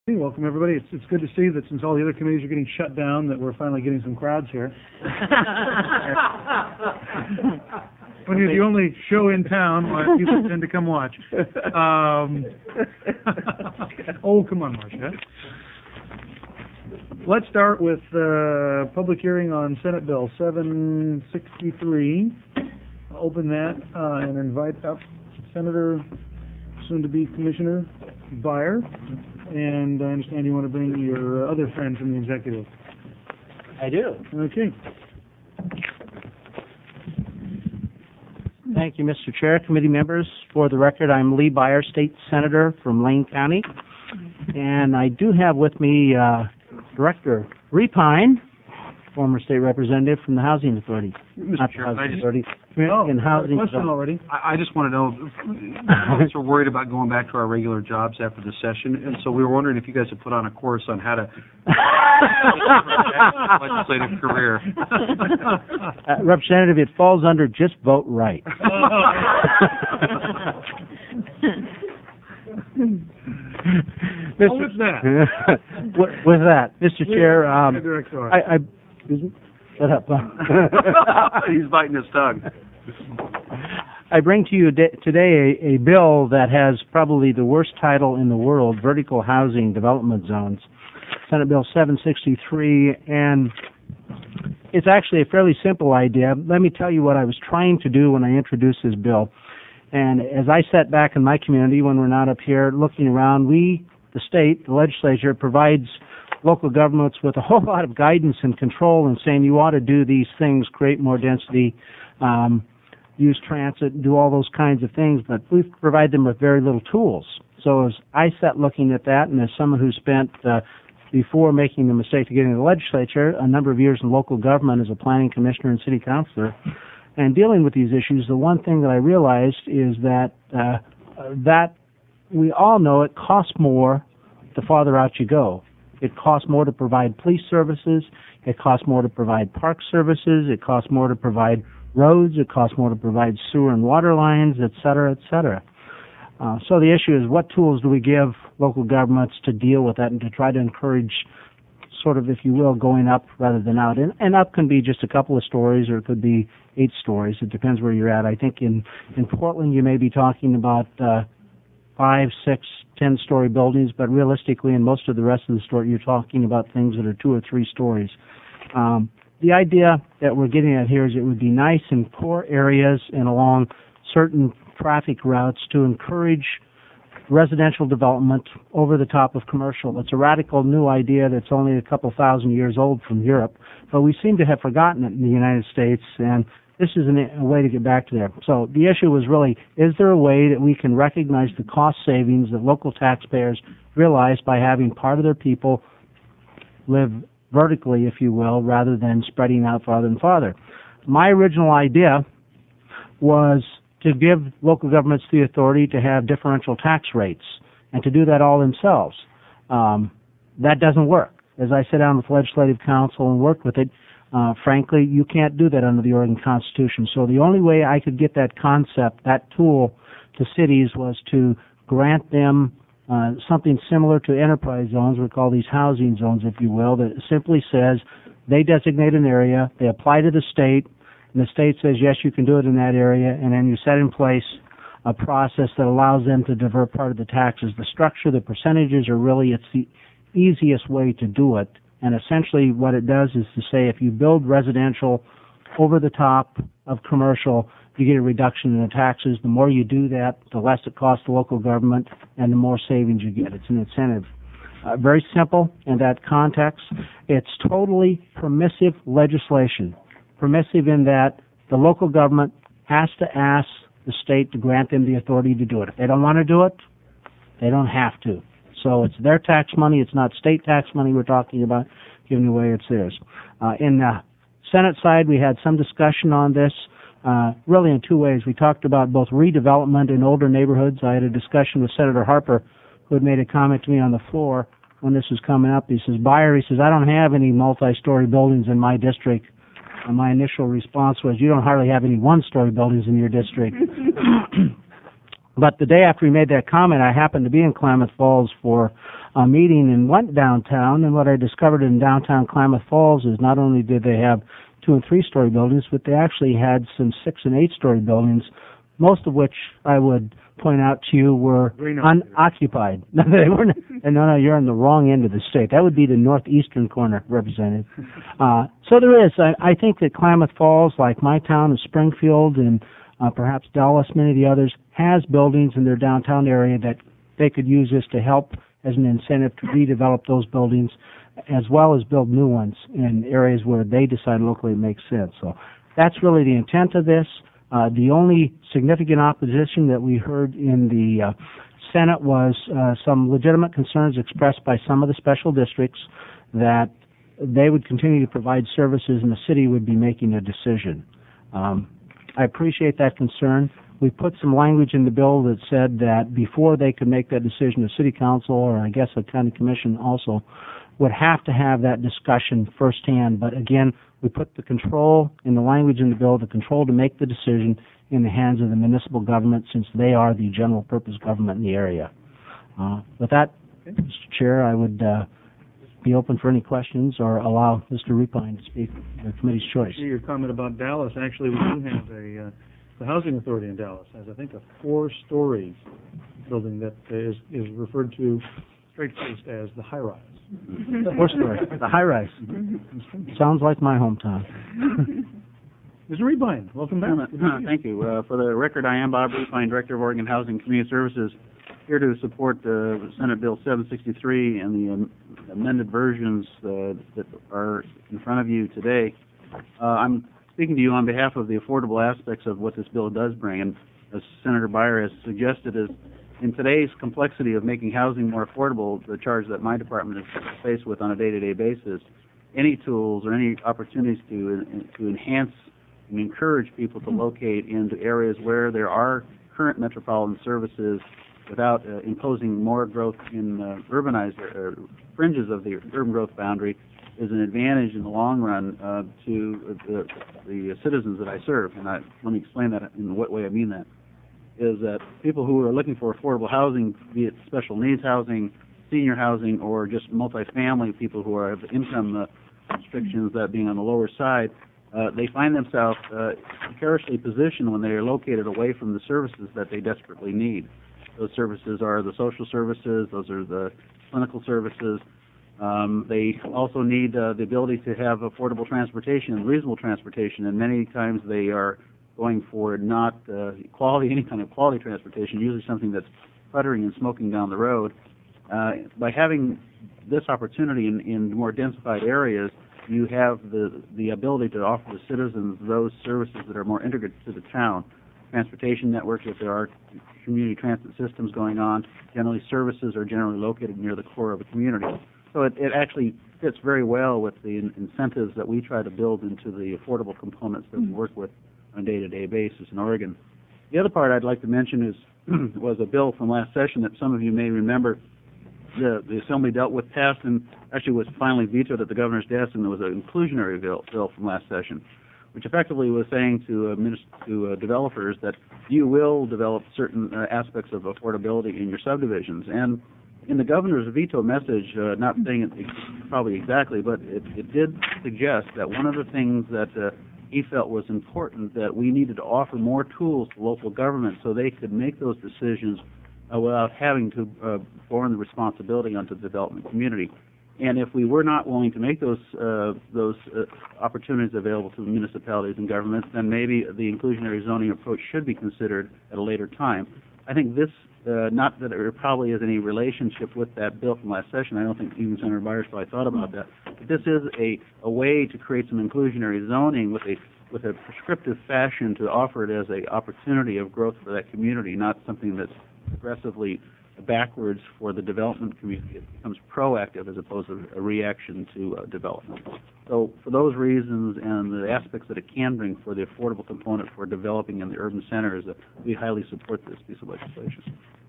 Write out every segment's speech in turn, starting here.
Hey, welcome everybody. It's good to see that since all the other committees are getting shut down, that we're finally getting some crowds here. When you're the only show in town, people tend to come watch. Oh, come on, Marcia. Let's start with public hearing on Senate Bill 763. Open that and invite up Senator, soon-to-be Commissioner Byer. And I understand you want to bring your other friend from the executive. I do. Okay. Thank you, Mr. Chair, committee members. For the record, I'm Lee Byer, State Senator from Lane County. And I do have with me Director Repine, former state representative from the Housing Authority. Mr. Chair, Authority. Question already. I just want to know, folks are worried about going back to our regular jobs after the session, and so we were wondering if you guys had put on a course on how to legislative career. Representative, it falls under just vote right. With that, Mr. Chair, excuse me. Shut up. He's biting his tongue. I bring to you today a bill that has probably the worst title in the world, Vertical Housing Development Zones, Senate Bill 763, and it's actually a fairly simple idea. Let me tell you what I was trying to do when I introduced this bill. And as I sat back in my community when we're not up here looking around, the state, the legislature, provides local governments with a whole lot of guidance and control and saying you ought to do these things, create more density, use transit, do all those kinds of things, but we provide them with very little tools. So as I sat looking at that, and as someone who spent, before making the mistake of getting to the legislature, a number of years in local government as a planning commissioner and city councilor, and dealing with these issues, the one thing that I realized is that that we all know it costs more the farther out you go. It costs more to provide police services. It costs more to provide park services. It costs more to provide roads. It costs more to provide sewer and water lines, et cetera, et cetera. So the issue is, what tools do we give local governments to deal with that and to try to encourage sort of, if you will, going up rather than out? And up can be just a couple of stories, or it could be 8 stories. It depends where you're at. I think in Portland you may be talking about 5, 6, 10-story buildings, but realistically in most of the rest of the store you're talking about things that are 2 or 3 stories. The idea that we're getting at here is it would be nice in poor areas and along certain traffic routes to encourage residential development over the top of commercial. It's a radical new idea that's only a couple thousand years old from Europe, but we seem to have forgotten it in the United States, and this is a way to get back to there. So the issue was really, is there a way that we can recognize the cost savings that local taxpayers realize by having part of their people live vertically, if you will, rather than spreading out farther and farther? My original idea was to give local governments the authority to have differential tax rates and to do that all themselves. That doesn't work. As I sat down with Legislative Council and worked with it, frankly, you can't do that under the Oregon Constitution. So the only way I could get that concept, that tool, to cities was to grant them something similar to enterprise zones. We call these housing zones, if you will, that simply says they designate an area, they apply to the state, and the state says, yes, you can do it in that area, and then you set in place a process that allows them to divert part of the taxes. The structure, the percentages are really, it's the easiest way to do it. And essentially what it does is to say if you build residential over the top of commercial, you get a reduction in the taxes. The more you do that, the less it costs the local government and the more savings you get. It's an incentive. Very simple in that context. It's totally permissive legislation. Permissive in that the local government has to ask the state to grant them the authority to do it. If they don't want to do it, they don't have to. So it's their tax money. It's not state tax money we're talking about giving away. It's theirs. In the Senate side, we had some discussion on this, really in 2 ways. We talked about both redevelopment in older neighborhoods. I had a discussion with Senator Harper, who had made a comment to me on the floor when this was coming up. He says, Byer, he says, I don't have any multi-story buildings in my district. And my initial response was, you don't hardly have any one-story buildings in your district. But the day after we made that comment, I happened to be in Klamath Falls for a meeting and went downtown, and what I discovered in downtown Klamath Falls is not only did they have 2- and 3-story buildings, but they actually had some 6- and 8-story buildings, most of which I would point out to you were unoccupied. No, they weren't. And no, you're on the wrong end of the state. That would be the northeastern corner, Representative. So there is. I think that Klamath Falls, like my town of Springfield and perhaps Dallas, many of the others, has buildings in their downtown area that they could use this to help as an incentive to redevelop those buildings, as well as build new ones in areas where they decide locally it makes sense. So that's really the intent of this. The only significant opposition that we heard in the Senate was some legitimate concerns expressed by some of the special districts that they would continue to provide services and the city would be making a decision. I appreciate that concern. We put some language in the bill that said that before they could make that decision, the city council, or I guess the county commission also, would have to have that discussion firsthand. But again, we put the control in the language in the bill, the control to make the decision in the hands of the municipal government, since they are the general purpose government in the area. With that, Mr. Chair, I would be open for any questions or allow Mr. Repine to speak, the committee's choice. Your comment about Dallas, actually, we do have the Housing Authority in Dallas has, I think, a 4-story building that is referred to straight-faced as the high-rise. 4-story, the high-rise. Sounds like my hometown. Mr. Repine, welcome back. Thank you. For the record, I am Bob Repine, Director of Oregon Housing and Community Services, here to support Senate Bill 763 and the amended versions that are in front of you today. I'm speaking to you on behalf of the affordable aspects of what this bill does bring, and as Senator Beyer has suggested, is in today's complexity of making housing more affordable, the charge that my department is faced with on a day-to-day basis, any tools or any opportunities to enhance and encourage people to locate into areas where there are current metropolitan services without imposing more growth in urbanized fringes of the urban growth boundary is an advantage in the long run to the citizens that I serve. And let me explain that in what way I mean that. Is that people who are looking for affordable housing, be it special needs housing, senior housing, or just multifamily, people who have income restrictions, that being on the lower side, they find themselves precariously positioned when they are located away from the services that they desperately need. Those services are the social services, those are the clinical services. They also need the ability to have affordable transportation, reasonable transportation, and many times they are going for not any kind of quality transportation, usually something that's puttering and smoking down the road. By having this opportunity in more densified areas, you have the ability to offer the citizens those services that are more integrated to the town. Transportation networks, if there are community transit systems going on, generally services are generally located near the core of a community. So it actually fits very well with the incentives that we try to build into the affordable components that we work with on a day-to-day basis in Oregon. The other part I'd like to mention is was a bill from last session that some of you may remember the Assembly dealt with, passed, and actually was finally vetoed at the governor's desk, and there was an inclusionary bill from last session, which effectively was saying to developers that you will develop certain aspects of affordability in your subdivisions. And in the governor's veto message, not saying it probably exactly, but it did suggest that one of the things that he felt was important, that we needed to offer more tools to local government so they could make those decisions without having to form the responsibility onto the development community. And if we were not willing to make those opportunities available to the municipalities and governments, then maybe the inclusionary zoning approach should be considered at a later time. I think this, not that there probably is any relationship with that bill from last session. I don't think even Senator Byers probably thought about that. But this is a way to create some inclusionary zoning with a prescriptive fashion to offer it as an opportunity of growth for that community, not something that's aggressively backwards for the development community. It becomes proactive as opposed to a reaction to development. So for those reasons and the aspects that it can bring for the affordable component for developing in the urban centers, we highly support this piece of legislation.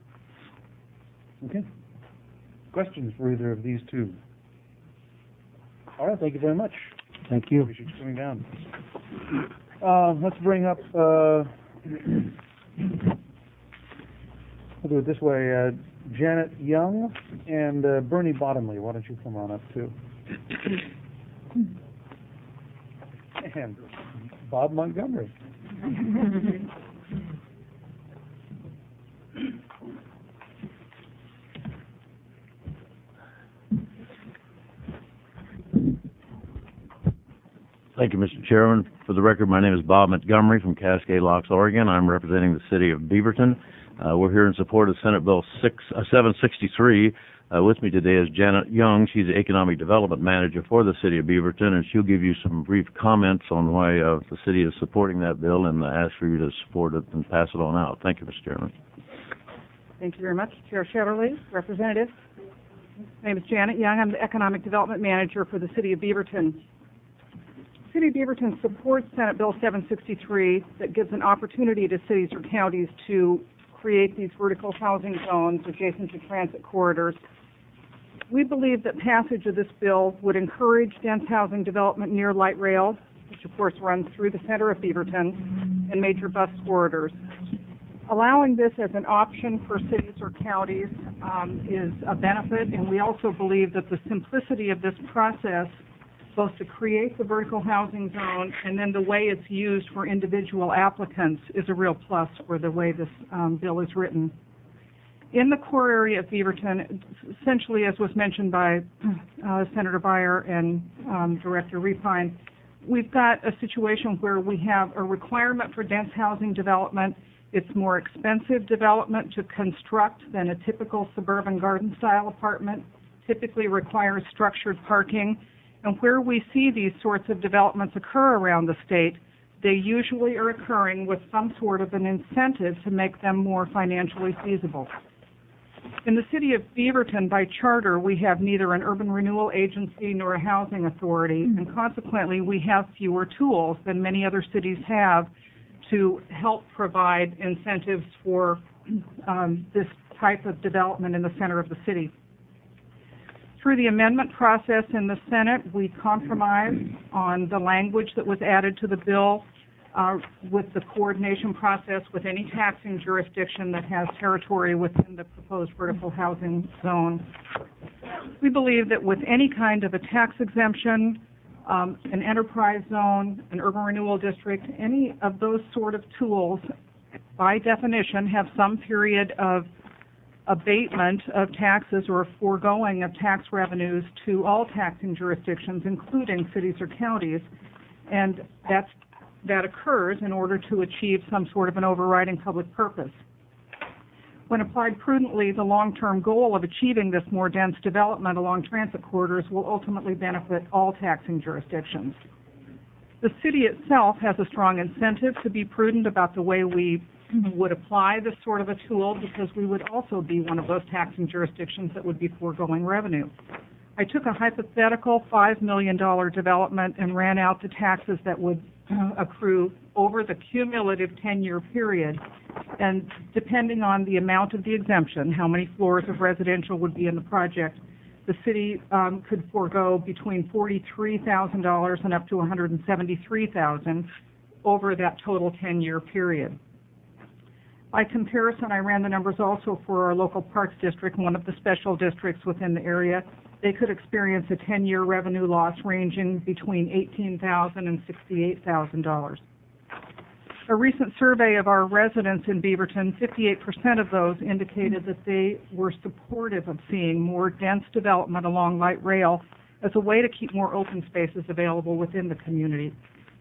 Okay. Questions for either of these two? All right, thank you very much. Thank you. Appreciate you coming down. Let's bring up We'll do it this way. Janet Young and Bernie Bottomley, why don't you come on up too? And Bob Montgomery. Thank you, Mr. Chairman. For the record, my name is Bob Montgomery from Cascade Locks, Oregon. I'm representing the city of Beaverton. We're here in support of Senate Bill 763. With me today is Janet Young. She's the Economic Development Manager for the city of Beaverton, and she'll give you some brief comments on why the city is supporting that bill and ask for you to support it and pass it on out. Thank you, Mr. Chairman. Thank you very much, Chair Shetterly, representatives. My name is Janet Young. I'm the Economic Development Manager for the city of Beaverton. The City of Beaverton supports Senate Bill 763 that gives an opportunity to cities or counties to create these vertical housing zones adjacent to transit corridors. We believe that passage of this bill would encourage dense housing development near light rail, which of course runs through the center of Beaverton, and major bus corridors. Allowing this as an option for cities or counties is a benefit, and we also believe that the simplicity of this process, both to create the vertical housing zone and then the way it's used for individual applicants, is a real plus for the way this bill is written. In the core area of Beaverton, essentially as was mentioned by Senator Byer and Director Repine, we've got a situation where we have a requirement for dense housing development. It's more expensive development to construct than a typical suburban garden-style apartment, typically requires structured parking. And where we see these sorts of developments occur around the state, they usually are occurring with some sort of an incentive to make them more financially feasible. In the city of Beaverton, by charter, we have neither an urban renewal agency nor a housing authority, and consequently we have fewer tools than many other cities have to help provide incentives for this type of development in the center of the city. Through the amendment process in the Senate, we compromised on the language that was added to the bill with the coordination process with any taxing jurisdiction that has territory within the proposed vertical housing zone. We believe that with any kind of a tax exemption, an enterprise zone, an urban renewal district, any of those sort of tools, by definition, have some period of abatement of taxes or foregoing of tax revenues to all taxing jurisdictions, including cities or counties, and that occurs in order to achieve some sort of an overriding public purpose. When applied prudently, the long-term goal of achieving this more dense development along transit corridors will ultimately benefit all taxing jurisdictions. The city itself has a strong incentive to be prudent about the way we would apply this sort of a tool, because we would also be one of those taxing jurisdictions that would be foregoing revenue. I took a hypothetical $5 million development and ran out the taxes that would accrue over the cumulative 10-year period, and depending on the amount of the exemption, how many floors of residential would be in the project, the city could forego between $43,000 and up to $173,000 over that total 10-year period. By comparison, I ran the numbers also for our local parks district, one of the special districts within the area. They could experience a 10-year revenue loss ranging between $18,000 and $68,000. A recent survey of our residents in Beaverton, 58% of those indicated that they were supportive of seeing more dense development along light rail as a way to keep more open spaces available within the community.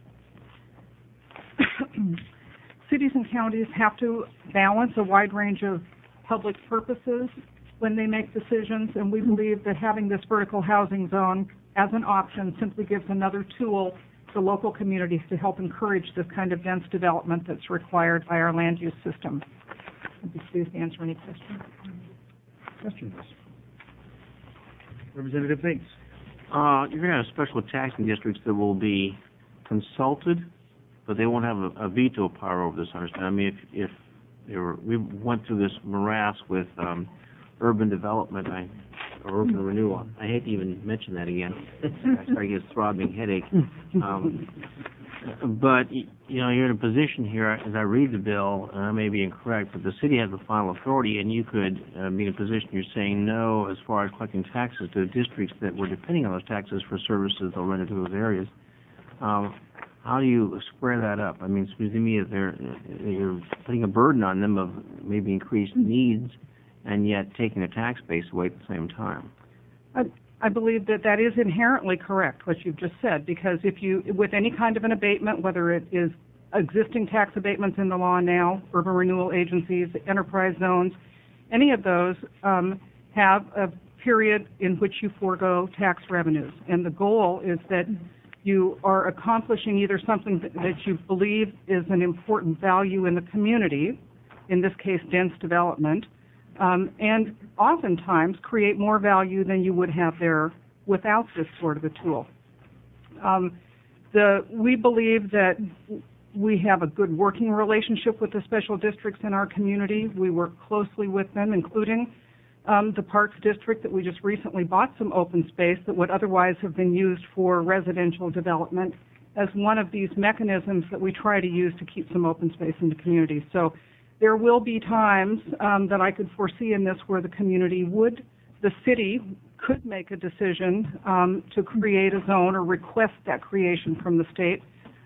Cities and counties have to balance a wide range of public purposes when they make decisions, and we believe that having this vertical housing zone as an option simply gives another tool to local communities to help encourage this kind of dense development that's required by our land use system. I'd be pleased to answer any questions. Questions? Representative Bates. You're going to have special taxing districts that will be consulted, but they won't have a veto power over this, understand? I mean, if they were, we went through this morass with urban development or urban renewal. I hate to even mention that again. I start to get a throbbing headache. But, you're in a position here, as I read the bill, and I may be incorrect, but the city has the final authority, and you could be in a position you're saying no as far as collecting taxes to districts that were depending on those taxes for services they'll render to those areas. How do you square that up? I mean, it seems to me that you're putting a burden on them of maybe increased needs and yet taking the tax base away at the same time. I believe that is inherently correct, what you've just said, because with any kind of an abatement, whether it is existing tax abatements in the law now, urban renewal agencies, enterprise zones, any of those have a period in which you forego tax revenues. And the goal is that you are accomplishing either something that you believe is an important value in the community, in this case dense development, and oftentimes create more value than you would have there without this sort of a tool. We believe that we have a good working relationship with the special districts in our community. We work closely with them, including the Parks District that we just recently bought some open space that would otherwise have been used for residential development as one of these mechanisms that we try to use to keep some open space in the community. So there will be times that I could foresee in this where the city could make a decision to create a zone or request that creation from the state.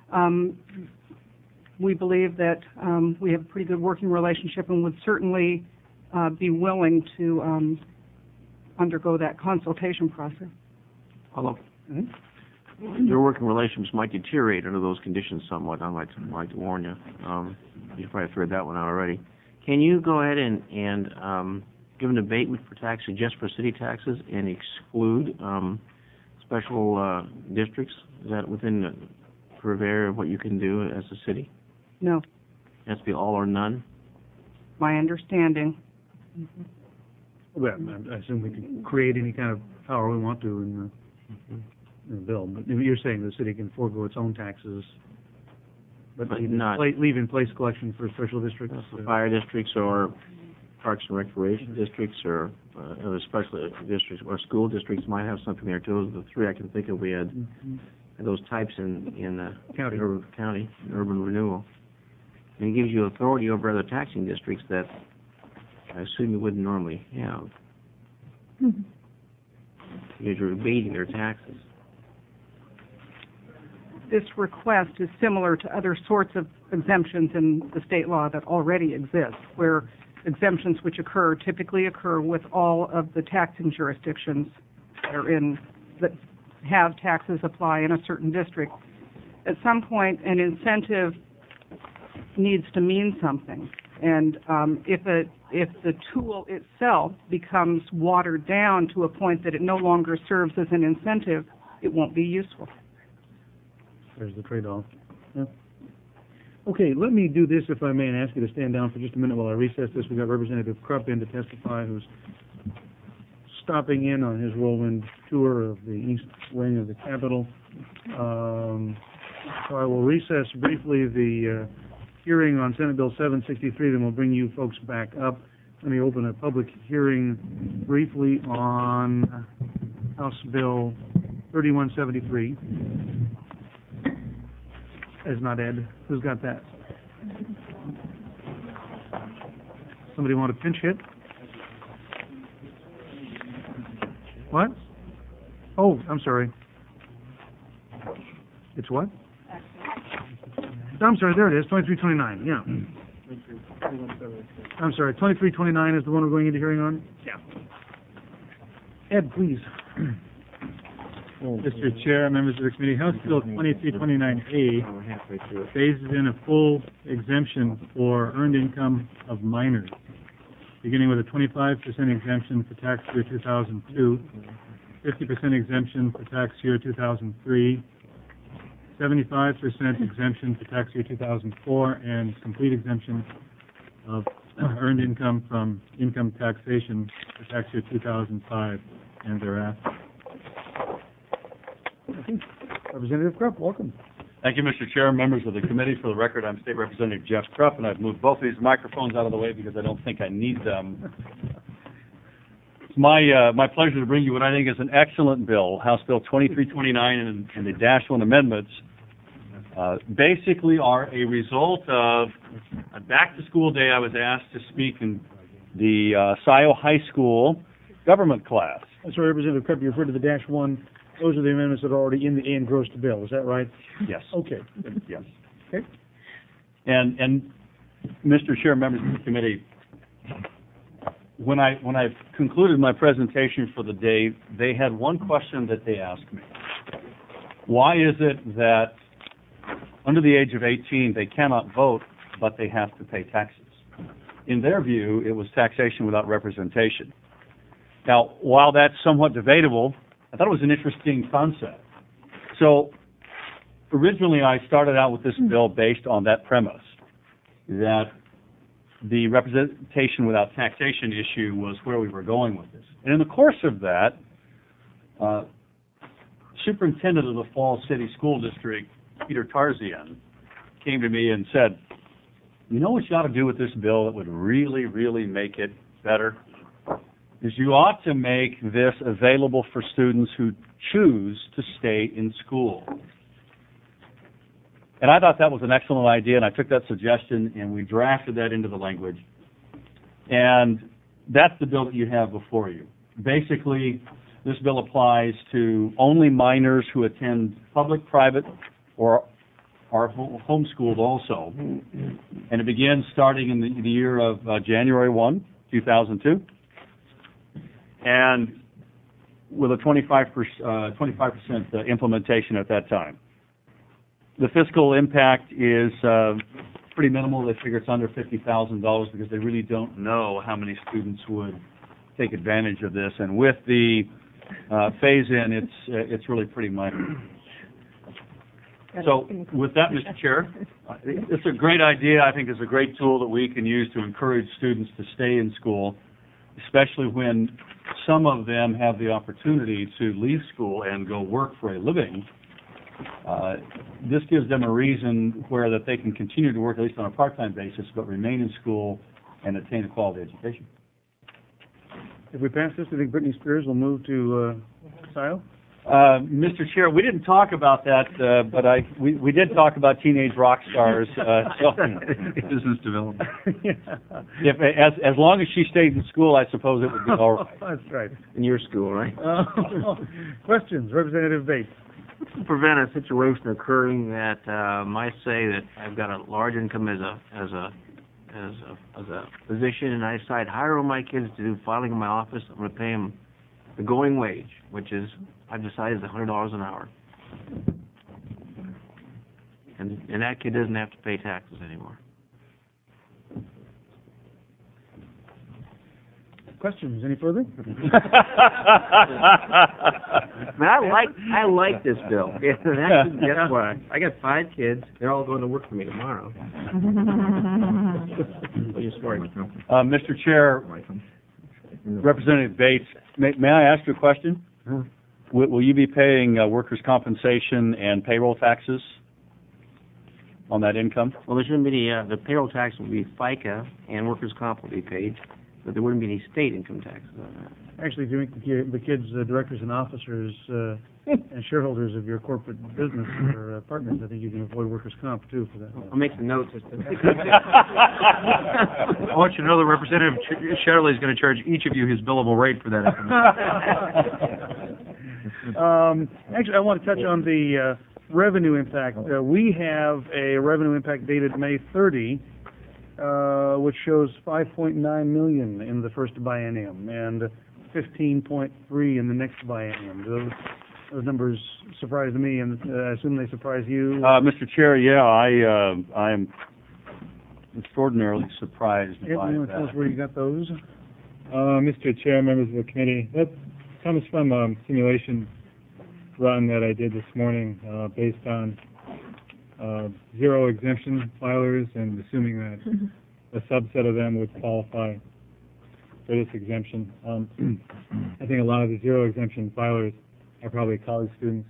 We believe that we have a pretty good working relationship and would certainly be willing to undergo that consultation process. Although your working relationships might deteriorate under those conditions somewhat, I might like to warn you. You've probably thread that one out already. Can you go ahead and give an abatement for taxes just for city taxes and exclude special districts? Is that within the purview of what you can do as a city? No. It has to be all or none? My understanding. Well, I assume we can create any kind of power we want to in the bill, but you're saying the city can forego its own taxes, but leave in place collection for special districts? Fire districts or parks and recreation districts or other special districts or school districts might have something there too. Those are the three I can think of. We had those types in county urban renewal. And it gives you authority over other taxing districts that I assume you wouldn't normally have. Because you're abating their taxes. This request is similar to other sorts of exemptions in the state law that already exist, where exemptions which typically occur with all of the taxing jurisdictions that have taxes apply in a certain district. At some point, an incentive needs to mean something, and if the tool itself becomes watered down to a point that it no longer serves as an incentive, it won't be useful. There's the trade-off. Yeah. Okay, let me do this, if I may, and ask you to stand down for just a minute while I recess this. We've got Representative Krupp in to testify, who's stopping in on his whirlwind tour of the east wing of the Capitol. So I will recess briefly the hearing on Senate Bill 763, then we'll bring you folks back up. Let me open a public hearing briefly on House Bill 3173. As not Ed. Who's got that? Somebody want to pinch hit? What? Oh, I'm sorry. It's what? I'm sorry, there it is, 2329, yeah. I'm sorry, 2329 is the one we're going into hearing on? Yeah. Ed, please. Mr. Chair, members of the committee, House Bill 2329A phases in a full exemption for earned income of minors, beginning with a 25% exemption for tax year 2002, 50% exemption for tax year 2003, 75% exemption for tax year 2004, and complete exemption of earned income from income taxation for tax year 2005 and thereafter. Representative Krupp, welcome. Thank you, Mr. Chair, members of the committee. For the record, I'm State Representative Jeff Krupp, and I've moved both of these microphones out of the way because I don't think I need them. It's my pleasure to bring you what I think is an excellent bill, House Bill 2329, and the Dash 1 amendments basically are a result of a back-to-school day. I was asked to speak in the Scioto High School government class. Sorry, Representative Krupp, you referred to the -1. Those are the amendments that are already in the engrossed bill. Is that right? Yes. Okay. Yes. Okay. And Mr. Chair, members of the committee, when I concluded my presentation for the day, they had one question that they asked me. Why is it that under the age of 18 they cannot vote, but they have to pay taxes? In their view, it was taxation without representation. Now, while that's somewhat debatable, I thought it was an interesting concept. So originally I started out with this bill based on that premise, that the representation without taxation issue was where we were going with this. And in the course of that, Superintendent of the Falls City School District, Peter Tarzian, came to me and said, you know what you ought to do with this bill that would really, really make it better? Is you ought to make this available for students who choose to stay in school. And I thought that was an excellent idea, and I took that suggestion, and we drafted that into the language. And that's the bill that you have before you. Basically, this bill applies to only minors who attend public, private, or are homeschooled also. And it begins starting in the year of January 1, 2002. And with a 25% implementation at that time. The fiscal impact is pretty minimal. They figure it's under $50,000 because they really don't know how many students would take advantage of this. And with the phase-in, it's really pretty minor. So with that, Mr. Chair, it's a great idea. I think it's a great tool that we can use to encourage students to stay in school, especially when some of them have the opportunity to leave school and go work for a living. This gives them a reason where that they can continue to work at least on a part-time basis, but remain in school and attain a quality education. If we pass this, I think Britney Spears will move to Scioto. Mr. Chair, we didn't talk about that, but we did talk about teenage rock stars. Business development. Yeah. If as long as she stayed in school, I suppose it would be all right. That's right. In your school, right? Questions, Representative Bates. To prevent a situation occurring that might say that I've got a large income as a physician, and I decide hire my kids to do filing in my office. I'm going to pay them the going wage, which is I've decided is $100 an hour, and that kid doesn't have to pay taxes anymore. Questions? Any further? Man, I like this bill. And actually, guess what? I got 5 kids. They're all going to work for me tomorrow. What are you swearing? Mr. Chair, Representative Bates, may I ask you a question? Will you be paying workers' compensation and payroll taxes on that income? Well, there shouldn't be any, the payroll tax will be FICA and workers' comp will be paid, but there wouldn't be any state income taxes on that. Actually, if you make the kids directors and officers and shareholders of your corporate business or partners, I think you can avoid workers' comp, too, for that. I'll make some notes. I want you to know that Representative Shetterly is going to charge each of you his billable rate for that information. Actually, I want to touch on the revenue impact. We have a revenue impact dated May 30, which shows $5.9 million in the first biennium and $15.3 in the next biennium. Those numbers surprise me, and I assume they surprise you. Mr. Chair, yeah, I am extraordinarily surprised by You want to tell us that. where you got those? Mr. Chair, members of the committee, that comes from a simulation run that I did this morning based on zero exemption filers and assuming that a subset of them would qualify for this exemption. I think a lot of the zero exemption filers are probably college students.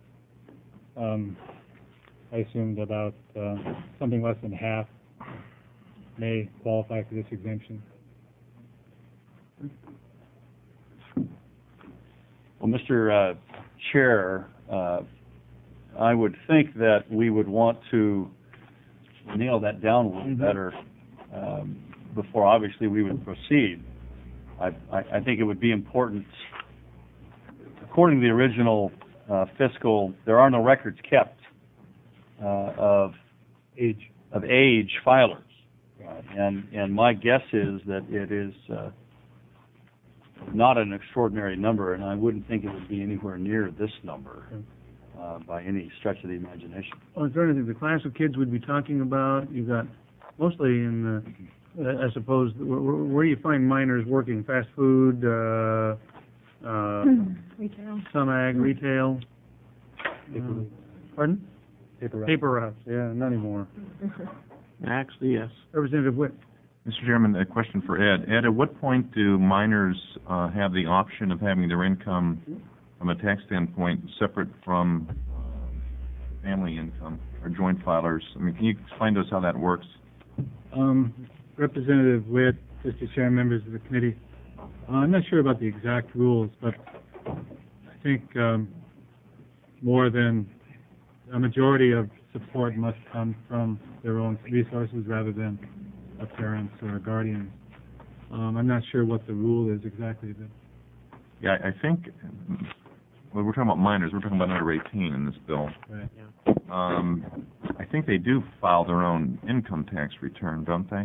I assumed about something less than half may qualify for this exemption. Well, Mr. Chair, I would think that we would want to nail that down a little better before, obviously, we would proceed. I think it would be important, according to the original fiscal, there are no records kept of age filers. And my guess is that it is not an extraordinary number, and I wouldn't think it would be anywhere near this number by any stretch of the imagination. Well, is there anything, the class of kids we'd be talking about, you've got mostly in the, I suppose, where do you find minors working? Fast food, Retail. some ag, retail? Pardon? Paper route. Paper routes, yeah, not anymore. Actually, yes. Representative Witt. Mr. Chairman, a question for Ed. Ed, at what point do minors have the option of having their income, from a tax standpoint, separate from family income or joint filers? I mean, can you explain to us how that works? Representative Witt, Mr. Chair, members of the committee, I'm not sure about the exact rules, but I think more than a majority of support must come from their own resources rather than a parent or a guardian. I'm not sure what the rule is exactly. But Yeah, I think, well, we're talking about minors. We're talking about under 18 in this bill. right. I think they do file their own income tax return, don't they?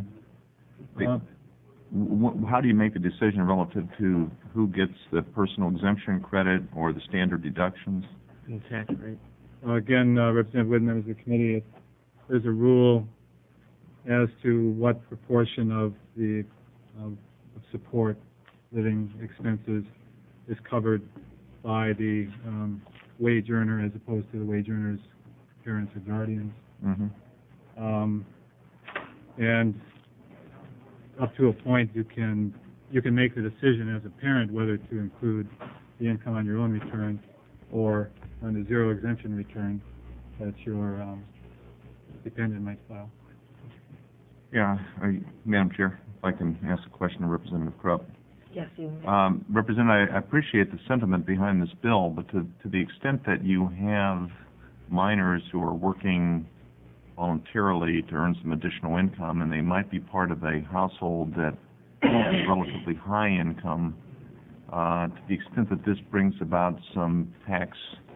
How do you make the decision relative to who gets the personal exemption credit or the standard deductions? Tax rate. Again, Representative Witt, members of the committee, there's a rule as to what proportion of the of support, living expenses, is covered by the wage earner as opposed to the wage earner's parents or guardians. Mm-hmm. And up to a point, you can make the decision as a parent whether to include the income on your own return or on the zero exemption return that your dependent might file. Yeah, Madam Chair, if I can ask a question of Representative Krupp. Yes, you. Representative, I appreciate the sentiment behind this bill, but to the extent that you have minors who are working voluntarily to earn some additional income, and they might be part of a household that has relatively high income, to the extent that this brings about some tax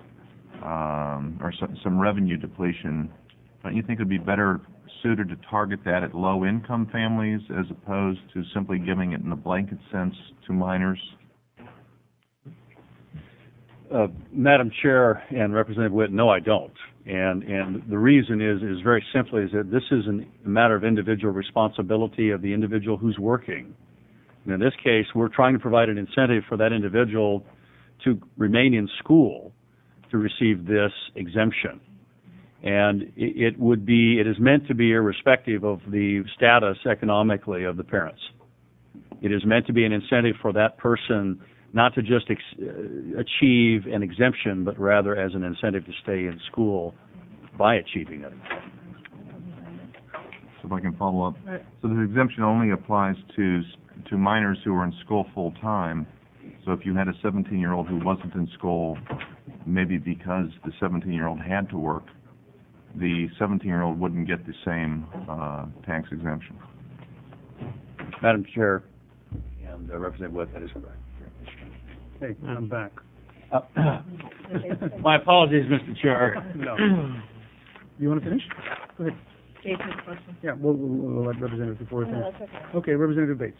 or some revenue depletion, don't you think it would be better suited to target that at low-income families as opposed to simply giving it in a blanket sense to minors? Madam Chair and Representative Witt, no, I don't. And the reason is very simply is that this is a matter of individual responsibility of the individual who's working. And in this case, we're trying to provide an incentive for that individual to remain in school to receive this exemption. And it is meant to be irrespective of the status economically of the parents. It is meant to be an incentive for that person not to just achieve an exemption, but rather as an incentive to stay in school by achieving it. So if I can follow up. So the exemption only applies to minors who are in school full-time. So if you had a 17-year-old who wasn't in school, maybe because the 17-year-old had to work, the 17-year-old wouldn't get the same tax exemption. Madam Chair and Representative Witt, that is correct. Hey, I'm back. My apologies, Mr. Chair. No. You want to finish? Go ahead. Jason's question. Yeah, we'll let Representative before No, finish. that's okay. Okay, Representative Bates.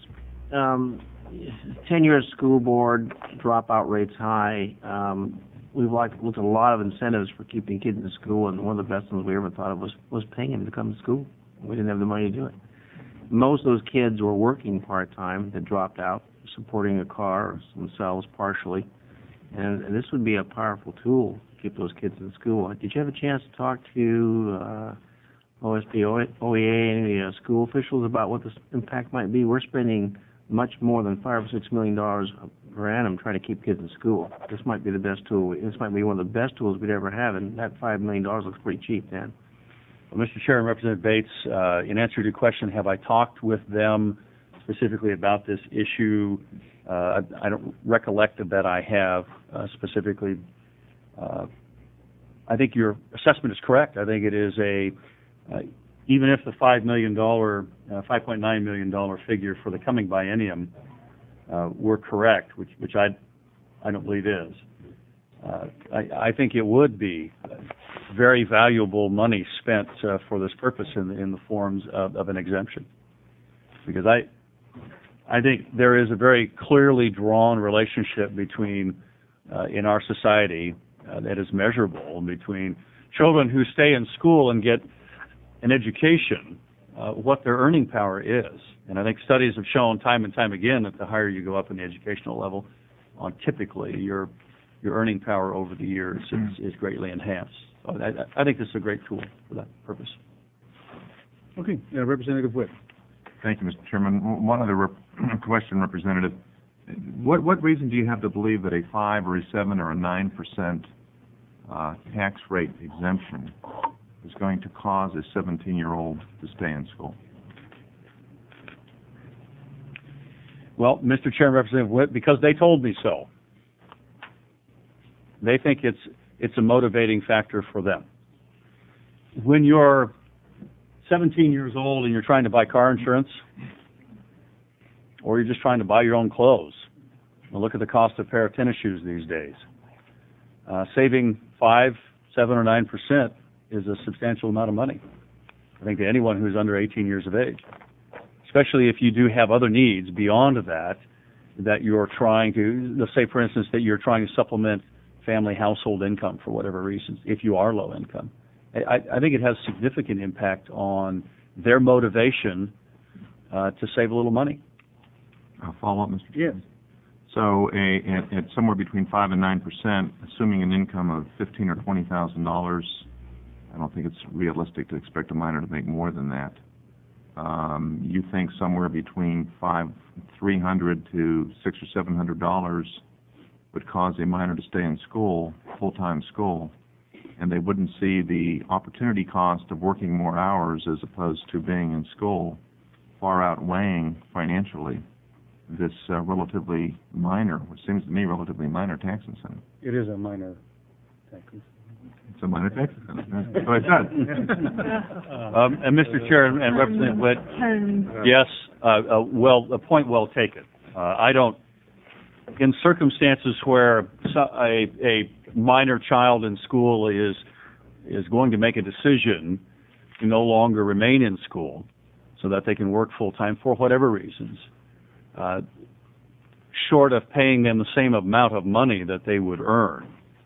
Tenure school board, dropout rates high. We've looked at a lot of incentives for keeping kids in school, and one of the best ones we ever thought of was paying them to come to school. We didn't have the money to do it. Most of those kids were working part-time that dropped out, supporting a car or themselves partially. And this would be a powerful tool to keep those kids in school. Did you have a chance to talk to OSB, OEA, any school officials about what the impact might be? We're spending much more than $5 or $6 million per annum trying to keep kids in school. This might be the best tool. This might be one of the best tools we'd ever have, and that $5 million looks pretty cheap, Dan. Well, Mr. Chair and Representative Bates, in answer to your question, have I talked with them specifically about this issue? I don't recollect that I have specifically. I think your assessment is correct. I think it is even if the $5.9 million figure for the coming biennium were correct, which I don't believe is, I think it would be very valuable money spent for this purpose in the forms of an exemption, because I think there is a very clearly drawn relationship between in our society that is measurable between children who stay in school and get an education, what their earning power is. And I think studies have shown time and time again that the higher you go up in the educational level, typically your earning power over the years is greatly enhanced. So I think this is a great tool for that purpose. Okay, Representative Witt. Thank you, Mr. Chairman. One other question, Representative. What reason do you have to believe that a 5 or a 7 or a 9% tax rate exemption is going to cause a 17-year-old to stay in school? Well, Mr. Chairman, Representative Witt, because they told me so. They think it's a motivating factor for them. When you're 17 years old and you're trying to buy car insurance, or you're just trying to buy your own clothes, well, look at the cost of a pair of tennis shoes these days. Saving 5, 7, or 9% is a substantial amount of money, I think, to anyone who's under 18 years of age, especially if you do have other needs beyond that you're trying to, let's say, for instance, that you're trying to supplement family household income for whatever reasons, if you are low income. I think it has significant impact on their motivation to save a little money. I'll follow up, Mr. Yes. So at somewhere between 5 and 9%, assuming an income of $15,000 or $20,000, I don't think it's realistic to expect a minor to make more than that. You think somewhere between $300 to $600 or $700 would cause a minor to stay in school, full-time school, and they wouldn't see the opportunity cost of working more hours as opposed to being in school far outweighing financially this relatively minor, which seems to me relatively minor tax incentive. It is a minor tax incentive. It's a minor tax incentive. That's what I said. And Mr. Chair and Representative Witt, yes, a point well taken. I don't, in circumstances where a minor child in school is going to make a decision to no longer remain in school so that they can work full-time for whatever reasons, short of paying them the same amount of money that they would earn,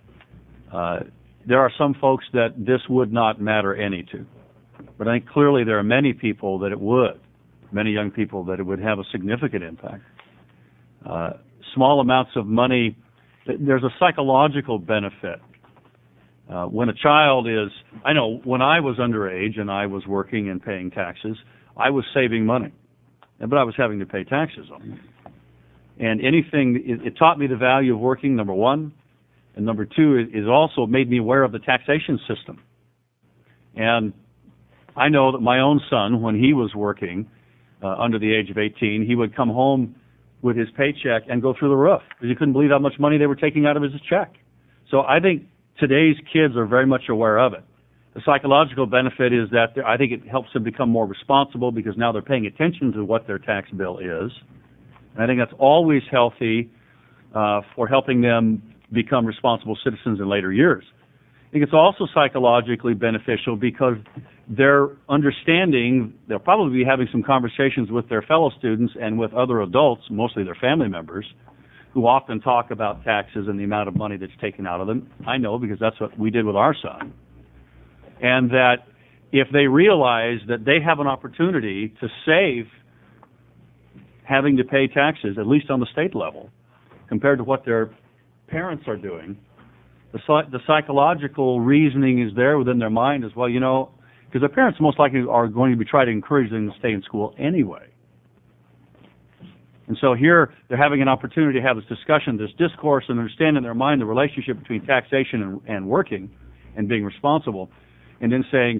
there are some folks that this would not matter any to. But I think clearly there are many people that it would, many young people that it would have a significant impact. Small amounts of money, there's a psychological benefit. When a child is, I know when I was underage and I was working and paying taxes, I was saving money, but I was having to pay taxes on it. And it taught me the value of working, number one. And number two, it also made me aware of the taxation system. And I know that my own son, when he was working under the age of 18, he would come home with his paycheck and go through the roof because he couldn't believe how much money they were taking out of his check. So I think today's kids are very much aware of it. The psychological benefit is that I think it helps them become more responsible because now they're paying attention to what their tax bill is. And I think that's always healthy for helping them become responsible citizens in later years. I think it's also psychologically beneficial because they're understanding, they'll probably be having some conversations with their fellow students and with other adults, mostly their family members, who often talk about taxes and the amount of money that's taken out of them. I know because that's what we did with our son. And that if they realize that they have an opportunity to save having to pay taxes, at least on the state level, compared to what their parents are doing, the psychological reasoning is there within their mind as well, because their parents most likely are going to be trying to encourage them to stay in school anyway. And so here they're having an opportunity to have this discussion, this discourse, and understand in their mind the relationship between taxation and working and being responsible, and then saying,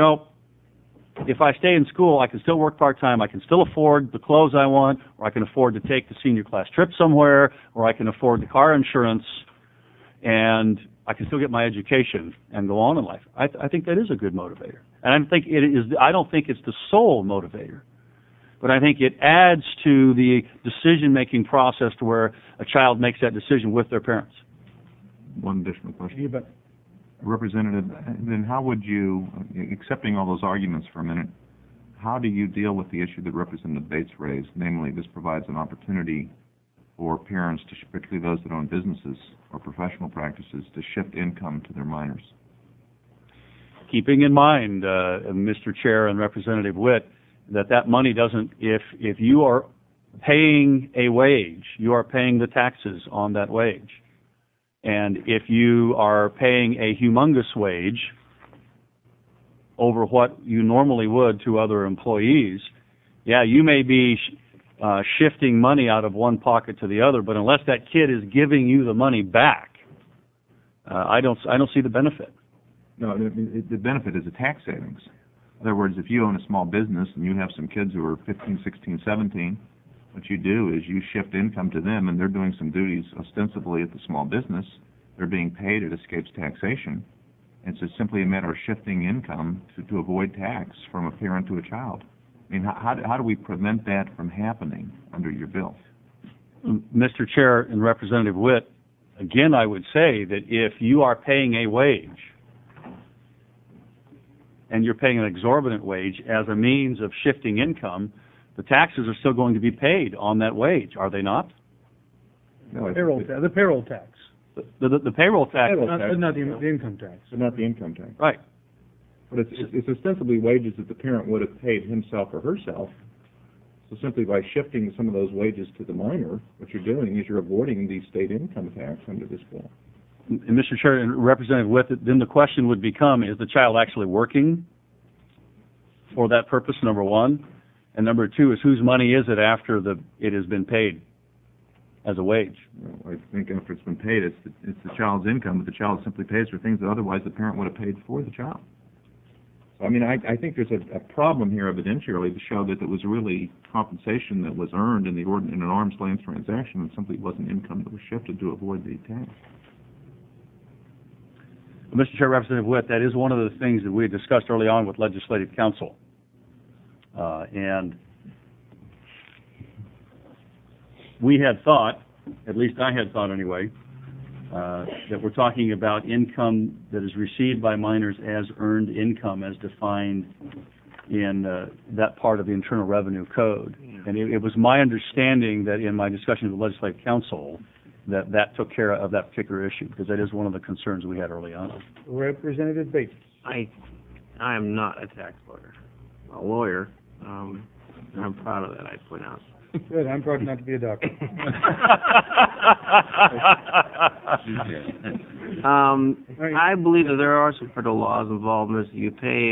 if I stay in school, I can still work part-time, I can still afford the clothes I want, or I can afford to take the senior class trip somewhere, or I can afford the car insurance, and I can still get my education and go on in life. I think that is a good motivator. And I don't think it's the sole motivator, but I think it adds to the decision-making process to where a child makes that decision with their parents. One additional question. You bet. Representative, then how would you, accepting all those arguments for a minute, how do you deal with the issue that Representative Bates raised, namely this provides an opportunity for parents, particularly those that own businesses or professional practices, to shift income to their minors? Keeping in mind, Mr. Chair and Representative Witt, that money doesn't, if you are paying a wage, you are paying the taxes on that wage. And if you are paying a humongous wage over what you normally would to other employees, yeah, you may be shifting money out of one pocket to the other, but unless that kid is giving you the money back, I don't see the benefit. No, the benefit is a tax savings. In other words, if you own a small business and you have some kids who are 15, 16, 17, what you do is you shift income to them, and they're doing some duties ostensibly at the small business. They're being paid, it escapes taxation. It's just simply a matter of shifting income to avoid tax from a parent to a child. I mean, how do we prevent that from happening under your bill? Mr. Chair and Representative Witt, again, I would say that if you are paying a wage, and you're paying an exorbitant wage as a means of shifting income, the taxes are still going to be paid on that wage, are they not? No, The payroll tax. The payroll tax. Not the income tax. But not the income tax. Right. But it's ostensibly wages that the parent would have paid himself or herself. So simply by shifting some of those wages to the minor, what you're doing is you're avoiding the state income tax under this bill. And Mr. Chair and Representative Witt, then the question would become, is the child actually working for that purpose, number one? And number two is, whose money is it after it has been paid as a wage? Well, I think after it's been paid, it's the child's income, but the child simply pays for things that otherwise the parent would have paid for the child. So, I mean, I think there's a problem here evidentially to show that it was really compensation that was earned in an arm's length transaction and simply wasn't income that was shifted to avoid the tax. Mr. Chair, Representative Witt, that is one of the things that we had discussed early on with Legislative Counsel. And we had thought, at least I had thought anyway, that we're talking about income that is received by minors as earned income as defined in that part of the Internal Revenue Code. And it was my understanding that in my discussion with the Legislative Counsel that took care of that particular issue, because that is one of the concerns we had early on. Representative Bates. I am not a tax lawyer. I'm a lawyer. I'm proud of that, I point out. Good, I'm proud not to be a doctor. I believe that there are some federal laws involved in this. You pay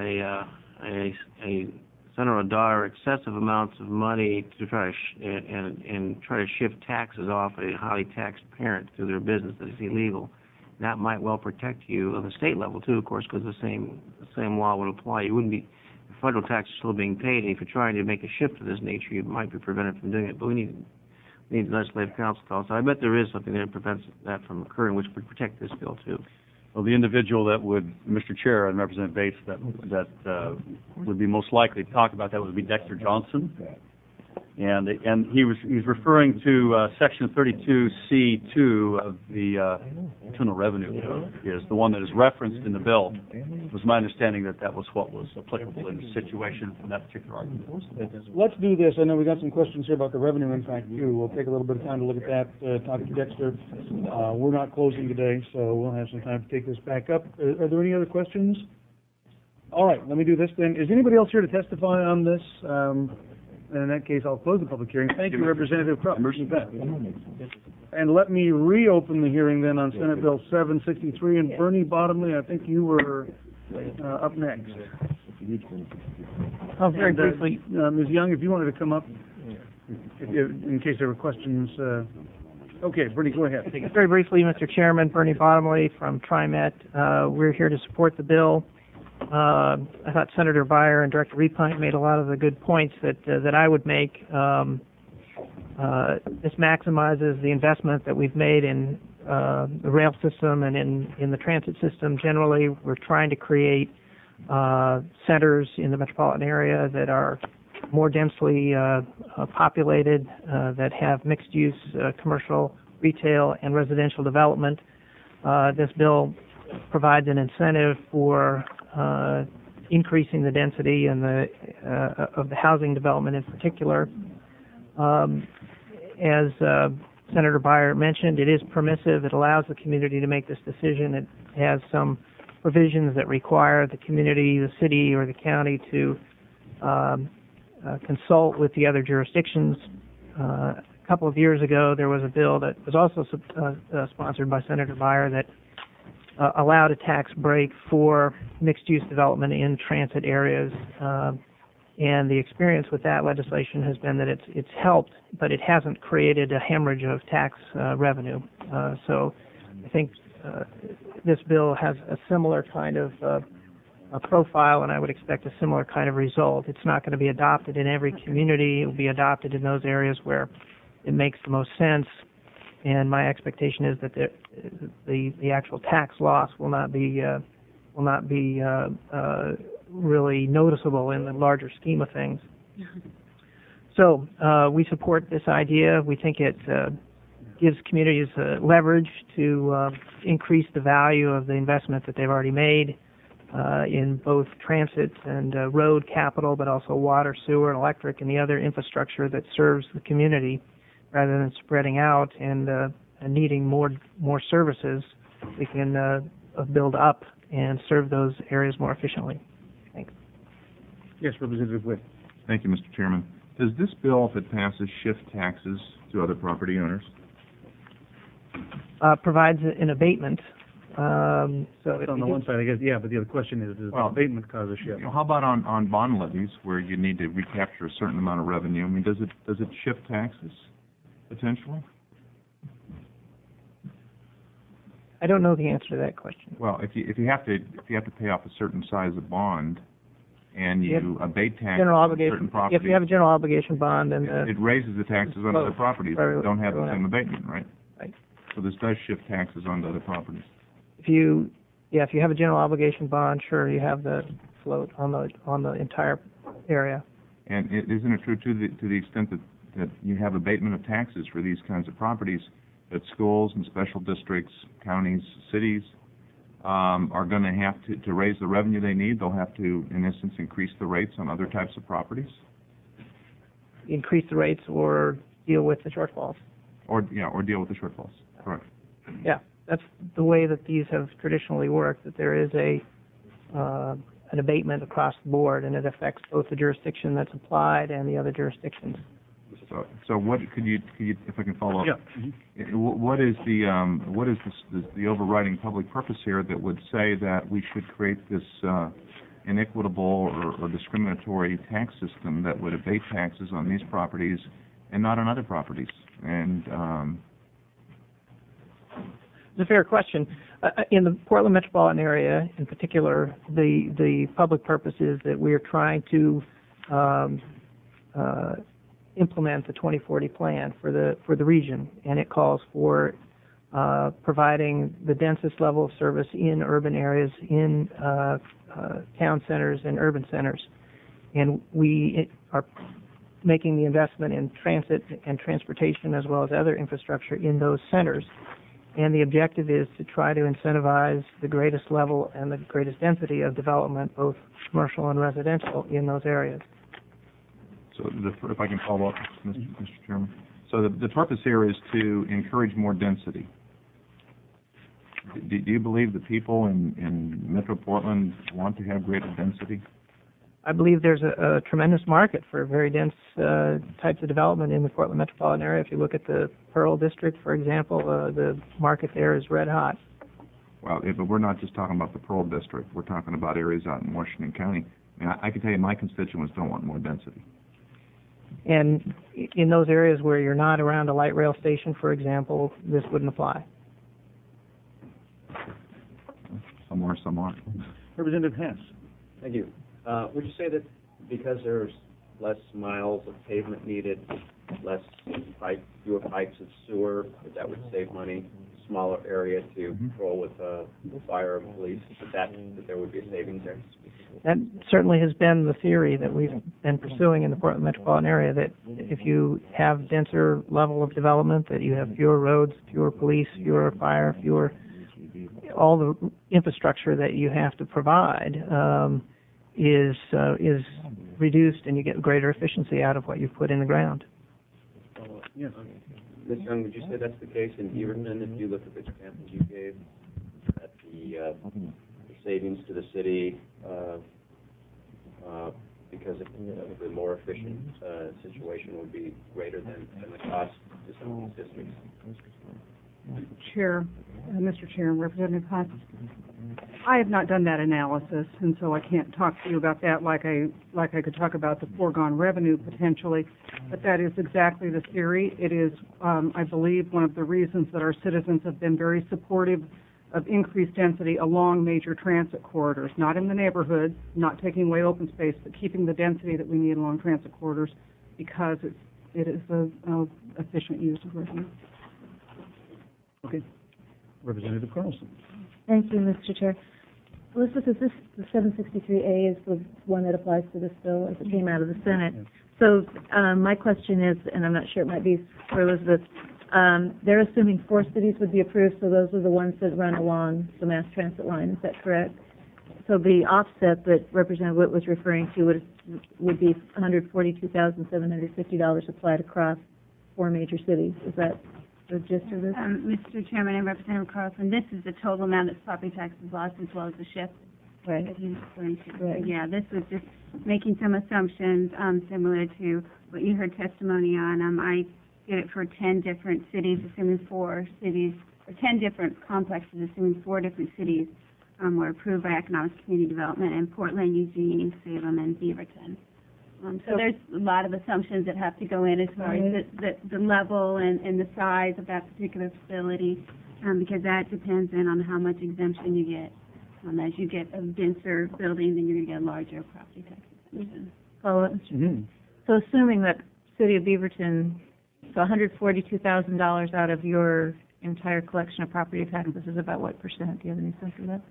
a son or a daughter excessive amounts of money to try to try to shift taxes off a highly taxed parent to their business that is illegal. That might well protect you on the state level too, of course, because the same law would apply. You wouldn't be federal tax is still being paid, and if you're trying to make a shift of this nature, you might be prevented from doing it. But we need legislative counsel to so I bet there is something that prevents that from occurring, which would protect this bill too. Well, the individual that would, Mr. Chair and Representative Bates, that would be most likely to talk about that would be Dexter Johnson, and he's referring to Section 32C2 of the Internal Revenue Code, is the one that is referenced in the bill. It was my understanding that was what was applicable in the situation from that particular argument. Let's do this. I know we got some questions here about the revenue impact too. We'll take a little bit of time to look at that, talk to Dexter. We're not closing today, so we'll have some time to take this back up. Are there any other questions? All right, let me do this then. Is anybody else here to testify on this? And in that case, I'll close the public hearing. Thank you, Representative Krupp. And let me reopen the hearing then on Senate Bill 763. And Bernie Bottomley, I think you were up next. Very briefly. Ms. Young, if you wanted to come up, in case there were questions. Okay, Bernie, go ahead. Very briefly, Mr. Chairman, Bernie Bottomley from TriMet. We're here to support the bill. I thought Senator Beyer and Director Repine made a lot of the good points that I would make. This maximizes the investment that we've made in the rail system and in the transit system. Generally, we're trying to create centers in the metropolitan area that are more densely populated, that have mixed-use commercial, retail, and residential development. This bill provides an incentive for increasing the density and of the housing development in particular. As Senator Beyer mentioned, it is permissive. It allows the community to make this decision. It has some provisions that require the community, the city, or the county to consult with the other jurisdictions. A couple of years ago, there was a bill that was also sponsored by Senator Beyer that allowed a tax break for mixed-use development in transit areas. And the experience with that legislation has been that it's helped, but it hasn't created a hemorrhage of tax revenue. So I think this bill has a similar kind of a profile, and I would expect a similar kind of result. It's not going to be adopted in every community. It will be adopted in those areas where it makes the most sense. And my expectation is that the actual tax loss will not be really noticeable in the larger scheme of things. So we support this idea. We think it gives communities leverage to increase the value of the investment that they've already made in both transit and road capital, but also water, sewer, and electric, and the other infrastructure that serves the community, rather than spreading out and needing more services. We can build up and serve those areas more efficiently. Thanks. Yes, Representative Witt. Thank you, Mr. Chairman. Does this bill, if it passes, shift taxes to other property owners? Provides an abatement. So on the one side, I guess, yeah, but the other question is, does abatement cause a shift? How about on bond levies, where you need to recapture a certain amount of revenue? I mean, does it shift taxes potentially? I don't know the answer to that question. Well, if you have to pay off a certain size of bond, and you abate taxes on certain properties, if you have a general obligation bond, and it raises the taxes on other properties that don't have the same abatement, right? Right. So this does shift taxes onto other properties. If you have a general obligation bond, sure, you have the float on the entire area. And isn't it true to the extent that you have abatement of taxes for these kinds of properties, that schools and special districts, counties, cities are going to have to raise the revenue they need? They'll have to, in essence, increase the rates on other types of properties? Increase the rates or deal with the shortfalls. Or deal with the shortfalls. Correct. Yeah, that's the way that these have traditionally worked, that there is an abatement across the board, and it affects both the jurisdiction that's applied and the other jurisdictions. So what could you, if I can follow up? Yeah. What is the overriding public purpose here that would say that we should create this inequitable or discriminatory tax system that would abate taxes on these properties and not on other properties? And it's a fair question. In the Portland metropolitan area, in particular, the public purpose is that we are trying to implement the 2040 plan for the region, and it calls for providing the densest level of service in urban areas, in town centers and urban centers. And we are making the investment in transit and transportation as well as other infrastructure in those centers. And the objective is to try to incentivize the greatest level and the greatest density of development, both commercial and residential, in those areas. so if I can follow up, Mr. Chairman. So the purpose here is to encourage more density. Do you believe that people in Metro Portland want to have greater density? I believe there's a tremendous market for very dense types of development in the Portland metropolitan area. If you look at the Pearl District, for example, the market there is red hot. Well, but we're not just talking about the Pearl District. We're talking about areas out in Washington County. I mean, I can tell you my constituents don't want more density. And in those areas where you're not around a light rail station, for example, this wouldn't apply. Some are, some aren't. Representative Hess. Thank you. Would you say that because there's less miles of pavement needed, fewer pipes of sewer, but that would save money, smaller area to patrol with fire and police, that there would be a savings there. That certainly has been the theory that we've been pursuing in the Portland metropolitan area, that if you have denser level of development, that you have fewer roads, fewer police, fewer fire, fewer all the infrastructure that you have to provide is reduced, and you get greater efficiency out of what you've put in the ground. Yes. Ms. Young, would you say that's the case in Beaverton? If you look at the examples you gave, that the savings to the city because of the more efficient situation would be greater than the cost to some of these districts? Chair, Mr. Chair, Representative Hunt, I have not done that analysis, and so I can't talk to you about that like I could talk about the foregone revenue potentially, but that is exactly the theory. It is, I believe, one of the reasons that our citizens have been very supportive of increased density along major transit corridors, not in the neighborhoods, not taking away open space, but keeping the density that we need along transit corridors because it is an efficient use of revenue. Okay. Representative Carlson. Thank you, Mr. Chair. Elizabeth, is this, the 763A is the one that applies to this bill as it came out of the Senate? Yes. So my question is, and I'm not sure, it might be for Elizabeth, they're assuming 4 cities would be approved, so those are the ones that run along the mass transit line, is that correct? So the offset that Representative Witt was referring to would be $142,750 applied across 4 major cities. Is that the gist of this? Mr. Chairman and Representative Carlson, this is the total amount of property taxes lost as well as the shift right. that he's referring to. Right. So, yeah, this was just making some assumptions similar to what you heard testimony on. I did it for 10 different cities, assuming 4 cities, or 10 different complexes, assuming 4 different cities were approved by Economic Community Development in Portland, Eugene, Salem, and Beaverton. So there's a lot of assumptions that have to go in as far as the level and the size of that particular facility, because that depends then on how much exemption you get. As you get a denser building, then you're going to get a larger property tax exemption. Follow-up. So assuming that City of Beaverton, so $142,000 out of your entire collection of property taxes is about what percent? Do you have any sense of that?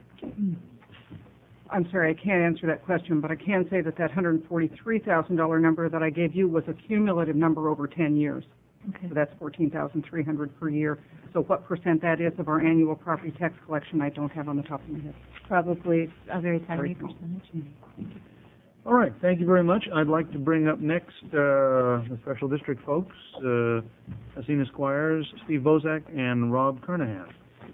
I'm sorry, I can't answer that question, but I can say that $143,000 number that I gave you was a cumulative number over 10 years. Okay. So that's $14,300 per year. So what percent that is of our annual property tax collection, I don't have on the top of my head. Probably a very tiny percentage. All right, thank you very much. I'd like to bring up next the Special District folks, Asina Squires, Steve Bozak, and Rob Carnahan.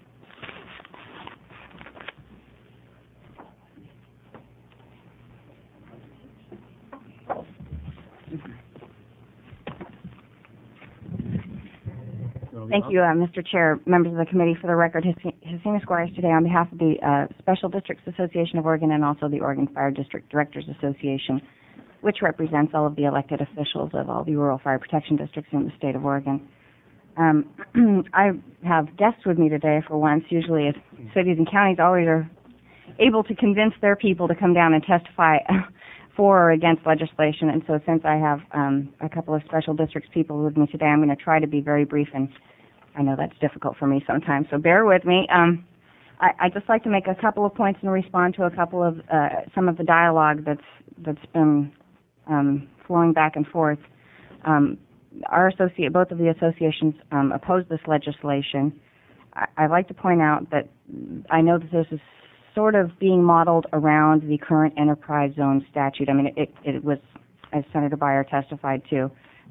Thank you, Mr. Chair, members of the committee. For the record, Hasina Squires today on behalf of the Special Districts Association of Oregon and also the Oregon Fire District Directors Association, which represents all of the elected officials of all the rural fire protection districts in the state of Oregon. I have guests with me today for once. Usually cities and counties always are able to convince their people to come down and testify for or against legislation. And so since I have a couple of special districts people with me today, I'm going to try to be very brief, and I know that's difficult for me sometimes, so bear with me. I'd just like to make a couple of points and respond to a couple of some of the dialogue that's been flowing back and forth. Both of the associations oppose this legislation. I'd like to point out that I know that this is sort of being modeled around the current enterprise zone statute. I mean, it was, as Senator Byer testified to,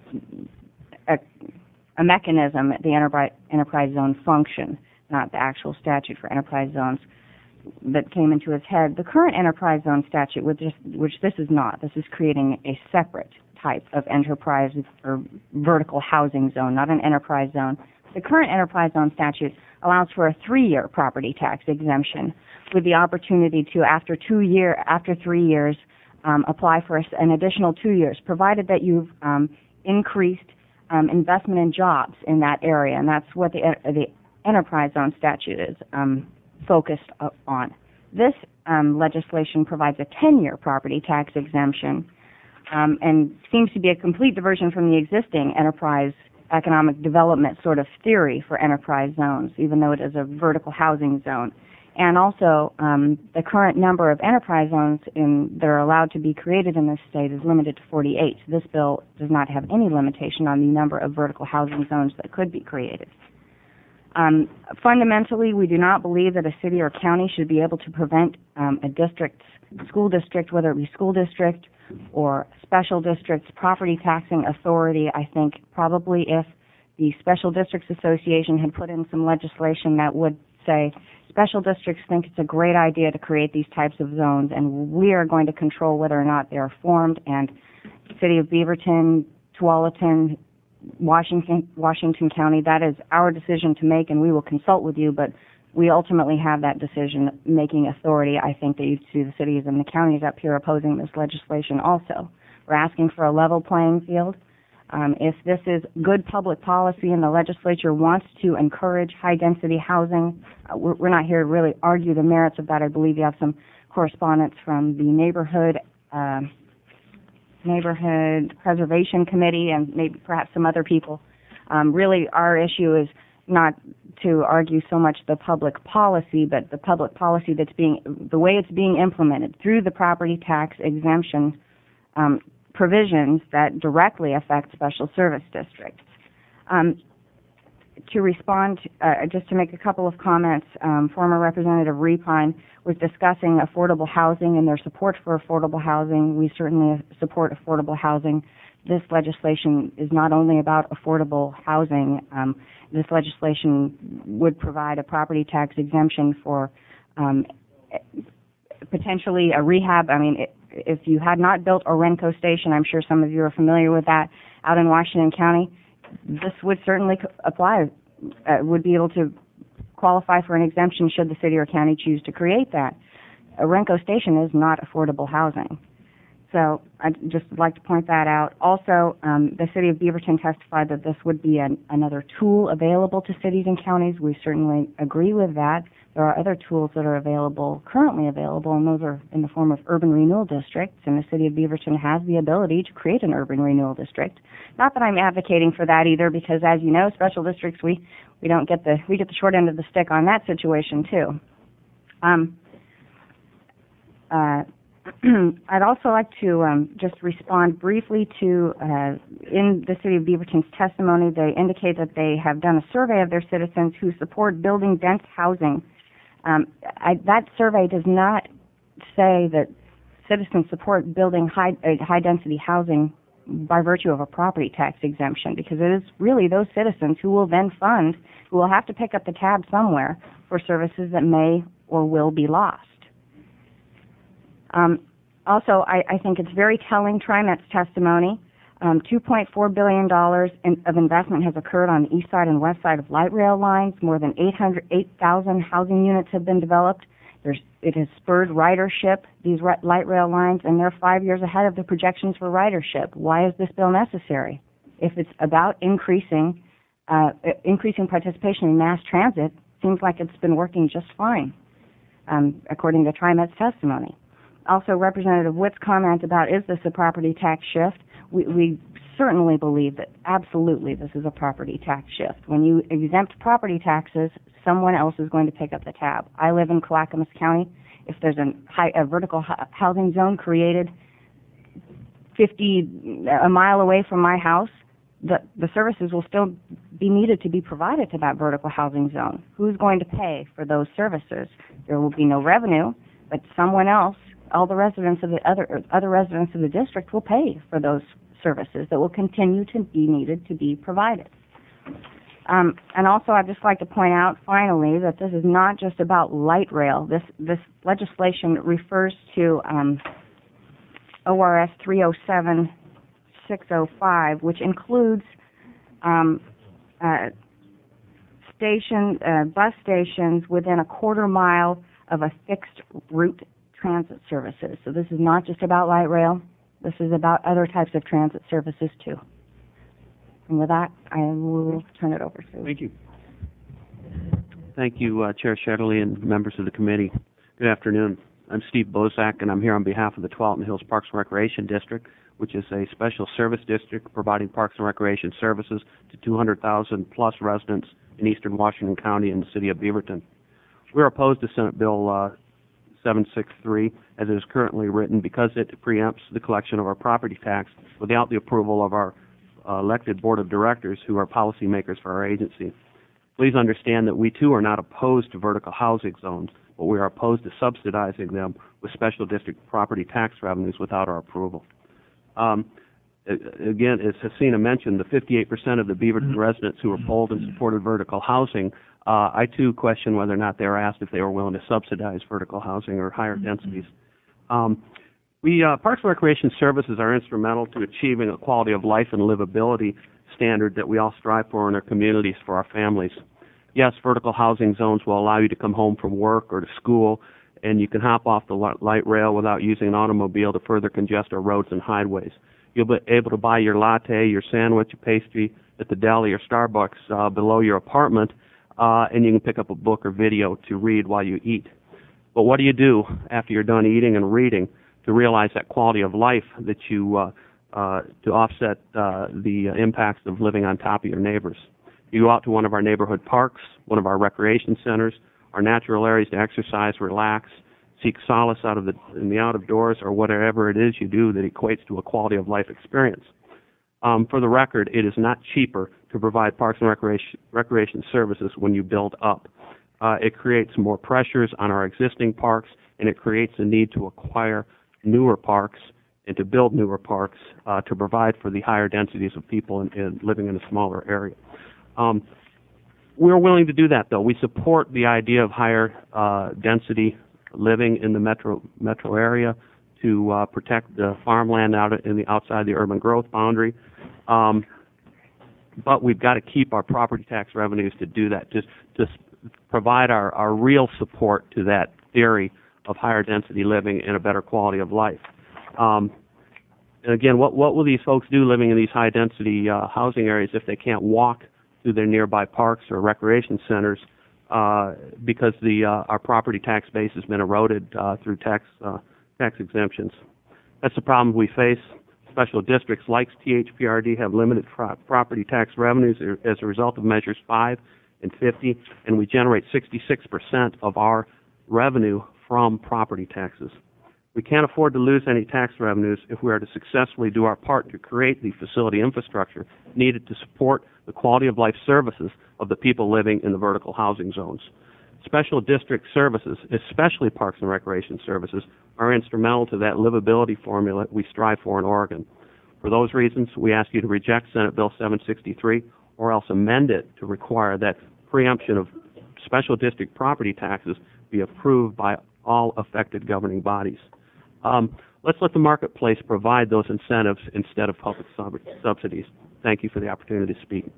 a mechanism, the enterprise zone function, not the actual statute for enterprise zones, that came into its head. The current enterprise zone statute, which this is not, this is creating a separate type of enterprise or vertical housing zone, not an enterprise zone. The current enterprise zone statute allows for a 3-year property tax exemption with the opportunity to, after 3 years, apply for an additional 2 years, provided that you've increased investment in jobs in that area, and that's what the enterprise zone statute is focused on. This legislation provides a 10-year property tax exemption and seems to be a complete diversion from the existing enterprise economic development sort of theory for enterprise zones, even though it is a vertical housing zone. And also, the current number of enterprise zones that are allowed to be created in this state is limited to 48. This bill does not have any limitation on the number of vertical housing zones that could be created. Fundamentally, we do not believe that a city or county should be able to prevent a school district, whether it be school district or special districts, property taxing authority. I think probably if the Special Districts Association had put in some legislation that would say special districts think it's a great idea to create these types of zones, and we are going to control whether or not they are formed, and City of Beaverton, Tualatin, Washington County, that is our decision to make, and we will consult with you, but we ultimately have that decision-making authority. I think that you see the cities and the counties up here opposing this legislation also. We're asking for a level playing field. If this is good public policy and the legislature wants to encourage high-density housing, we're not here to really argue the merits of that. I believe you have some correspondence from the Neighborhood Preservation Committee and maybe perhaps some other people. Really, our issue is not to argue so much the public policy, but the public policy the way it's being implemented through the property tax exemption provisions that directly affect special service districts. To respond, just to make a couple of comments, former Representative Repine was discussing affordable housing and their support for affordable housing. We certainly support affordable housing. This legislation is not only about affordable housing. This legislation would provide a property tax exemption for potentially a rehab. I mean, if you had not built a Renco station, I'm sure some of you are familiar with that, out in Washington County, this would certainly apply, would be able to qualify for an exemption should the city or county choose to create that. A Renco station is not affordable housing. So I'd just like to point that out. Also, the city of Beaverton testified that this would be another tool available to cities and counties. We certainly agree with that. There are other tools that are currently available, and those are in the form of urban renewal districts, and the city of Beaverton has the ability to create an urban renewal district. Not that I'm advocating for that either, because as you know, special districts, we get the short end of the stick on that situation too. I'd also like to just respond briefly to, in the City of Beaverton's testimony, they indicate that they have done a survey of their citizens who support building dense housing. That survey does not say that citizens support building high-density housing by virtue of a property tax exemption, because it is really those citizens who will then who will have to pick up the tab somewhere for services that may or will be lost. Also, I think it's very telling, TriMet's testimony. $2.4 billion of investment has occurred on the east side and west side of light rail lines. More than 8,000 housing units have been developed. It has spurred ridership, these light rail lines, and they're 5 years ahead of the projections for ridership. Why is this bill necessary? If it's about increasing participation in mass transit, seems like it's been working just fine, according to TriMet's testimony. Also, Representative Witt's comment about, is this a property tax shift? We certainly believe that absolutely this is a property tax shift. When you exempt property taxes, someone else is going to pick up the tab. I live in Clackamas County. If there's a vertical housing zone created a mile away from my house, the services will still be needed to be provided to that vertical housing zone. Who's going to pay for those services? There will be no revenue, but someone else, all the residents of the other residents of the district will pay for those services that will continue to be needed to be provided. And also, I'd just like to point out, finally, that this is not just about light rail. This legislation refers to ORS 307-605, which includes bus stations within a quarter mile of a fixed route transit services. So this is not just about light rail. This is about other types of transit services too. And with that, I will turn it over to. Thank you. Thank you, Chair Shetterly and members of the committee. Good afternoon. I'm Steve Bozak, and I'm here on behalf of the Tualatin Hills Parks and Recreation District, which is a special service district providing parks and recreation services to 200,000 plus residents in eastern Washington County and the city of Beaverton. We're opposed to Senate Bill 763 as it is currently written because it preempts the collection of our property tax without the approval of our elected board of directors who are policymakers for our agency. Please understand that we too are not opposed to vertical housing zones, but we are opposed to subsidizing them with special district property tax revenues without our approval. Again, as Hasina mentioned, the 58% of the Beaverton residents who were polled and supported vertical housing, I too question whether or not they were asked if they were willing to subsidize vertical housing or higher densities. Parks and Recreation Services are instrumental to achieving a quality of life and livability standard that we all strive for in our communities for our families. Yes, vertical housing zones will allow you to come home from work or to school, and you can hop off the light rail without using an automobile to further congest our roads and highways. You'll be able to buy your latte, your sandwich, your pastry at the deli or Starbucks below your apartment, and you can pick up a book or video to read while you eat. But what do you do after you're done eating and reading to realize that quality of life that you to offset the impacts of living on top of your neighbors? You go out to one of our neighborhood parks, one of our recreation centers, our natural areas to exercise, relax, seek solace in the out of doors, or whatever it is you do that equates to a quality of life experience. For the record, it is not cheaper to provide parks and recreation services when you build up. It creates more pressures on our existing parks, and it creates a need to acquire newer parks and to build newer parks to provide for the higher densities of people in living in a smaller area. We're willing to do that, though. We support the idea of higher density living in the metro area to protect the farmland outside the urban growth boundary. But we've got to keep our property tax revenues to do that, just to provide our real support to that theory of higher density living and a better quality of life. And again, what will these folks do living in these high density housing areas if they can't walk to their nearby parks or recreation centers because our property tax base has been eroded through tax exemptions? That's the problem we face. Special districts like THPRD have limited property tax revenues as a result of measures 5 and 50, and we generate 66% of our revenue from property taxes. We can't afford to lose any tax revenues if we are to successfully do our part to create the facility infrastructure needed to support the quality of life services of the people living in the vertical housing zones. Special district services, especially parks and recreation services, are instrumental to that livability formula we strive for in Oregon. For those reasons, we ask you to reject Senate Bill 763 or else amend it to require that preemption of special district property taxes be approved by all affected governing bodies. Let's let the marketplace provide those incentives instead of public subsidies. Thank you for the opportunity to speak.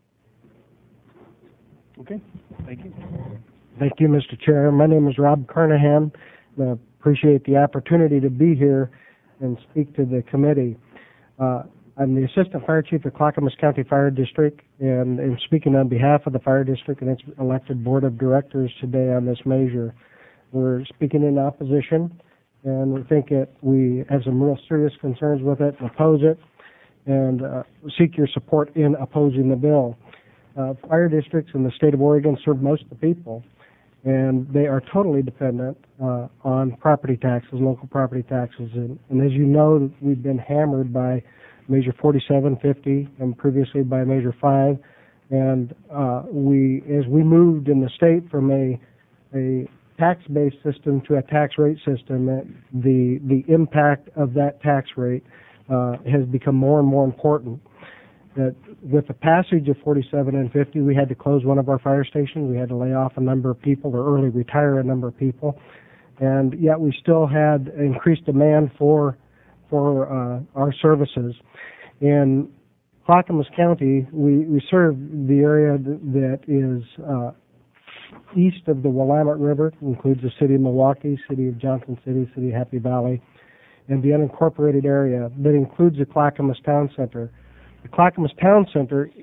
Okay, thank you. Thank you, Mr. Chair. My name is Rob Carnahan. I appreciate the opportunity to be here and speak to the committee. I'm the Assistant Fire Chief of Clackamas County Fire District, and I'm speaking on behalf of the Fire District and its elected Board of Directors today on this measure. We're speaking in opposition, and we think we have some real serious concerns with it and oppose it, and seek your support in opposing the bill. Fire districts in the state of Oregon serve most of the people, and they are totally dependent on property taxes, local property taxes. And as you know, we've been hammered by Measure 4750 and previously by Measure 5. And as we moved in the state from a tax-based system to a tax rate system, the impact of that tax rate has become more and more important. That with the passage of 47 and 50, we had to close one of our fire stations. We had to lay off a number of people or early retire a number of people, and yet we still had increased demand for our services. In Clackamas County, we serve the area that is east of the Willamette River, includes the city of Milwaukee, city of Johnson City, city of Happy Valley, and the unincorporated area that includes the Clackamas Town Center. The Clackamas Town Center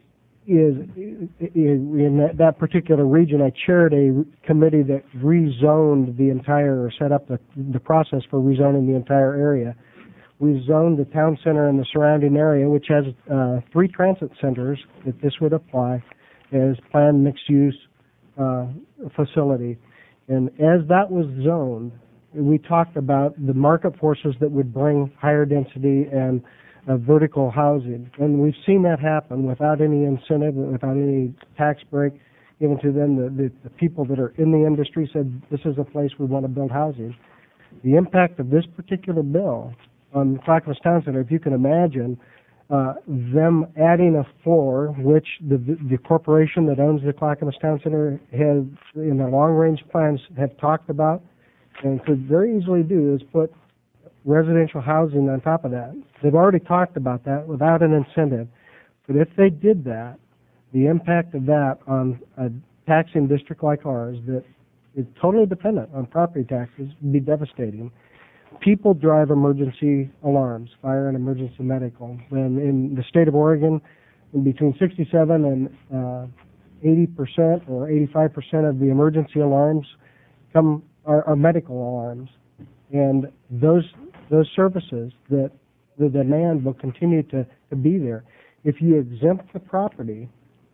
in that particular region, I chaired a committee that rezoned the entire, or set up the process for rezoning the entire area. We zoned the town center and the surrounding area, which has 3 transit centers that this would apply as planned mixed-use facility. And as that was zoned, we talked about the market forces that would bring higher density and vertical housing. And we've seen that happen without any incentive, without any tax break given to them. The people that are in the industry said, this is a place we want to build housing. The impact of this particular bill on Clackamas Town Center, if you can imagine, them adding a floor, which the corporation that owns the Clackamas Town Center has, in their long-range plans, have talked about, and could very easily do, is put residential housing on top of that. They've already talked about that without an incentive. But if they did that, the impact of that on a taxing district like ours that is totally dependent on property taxes would be devastating. People drive emergency alarms, fire and emergency medical. When in the state of Oregon, between 67 and 80% or 85% of the emergency alarms are medical alarms. And those services, that the demand will continue to be there. If you exempt the property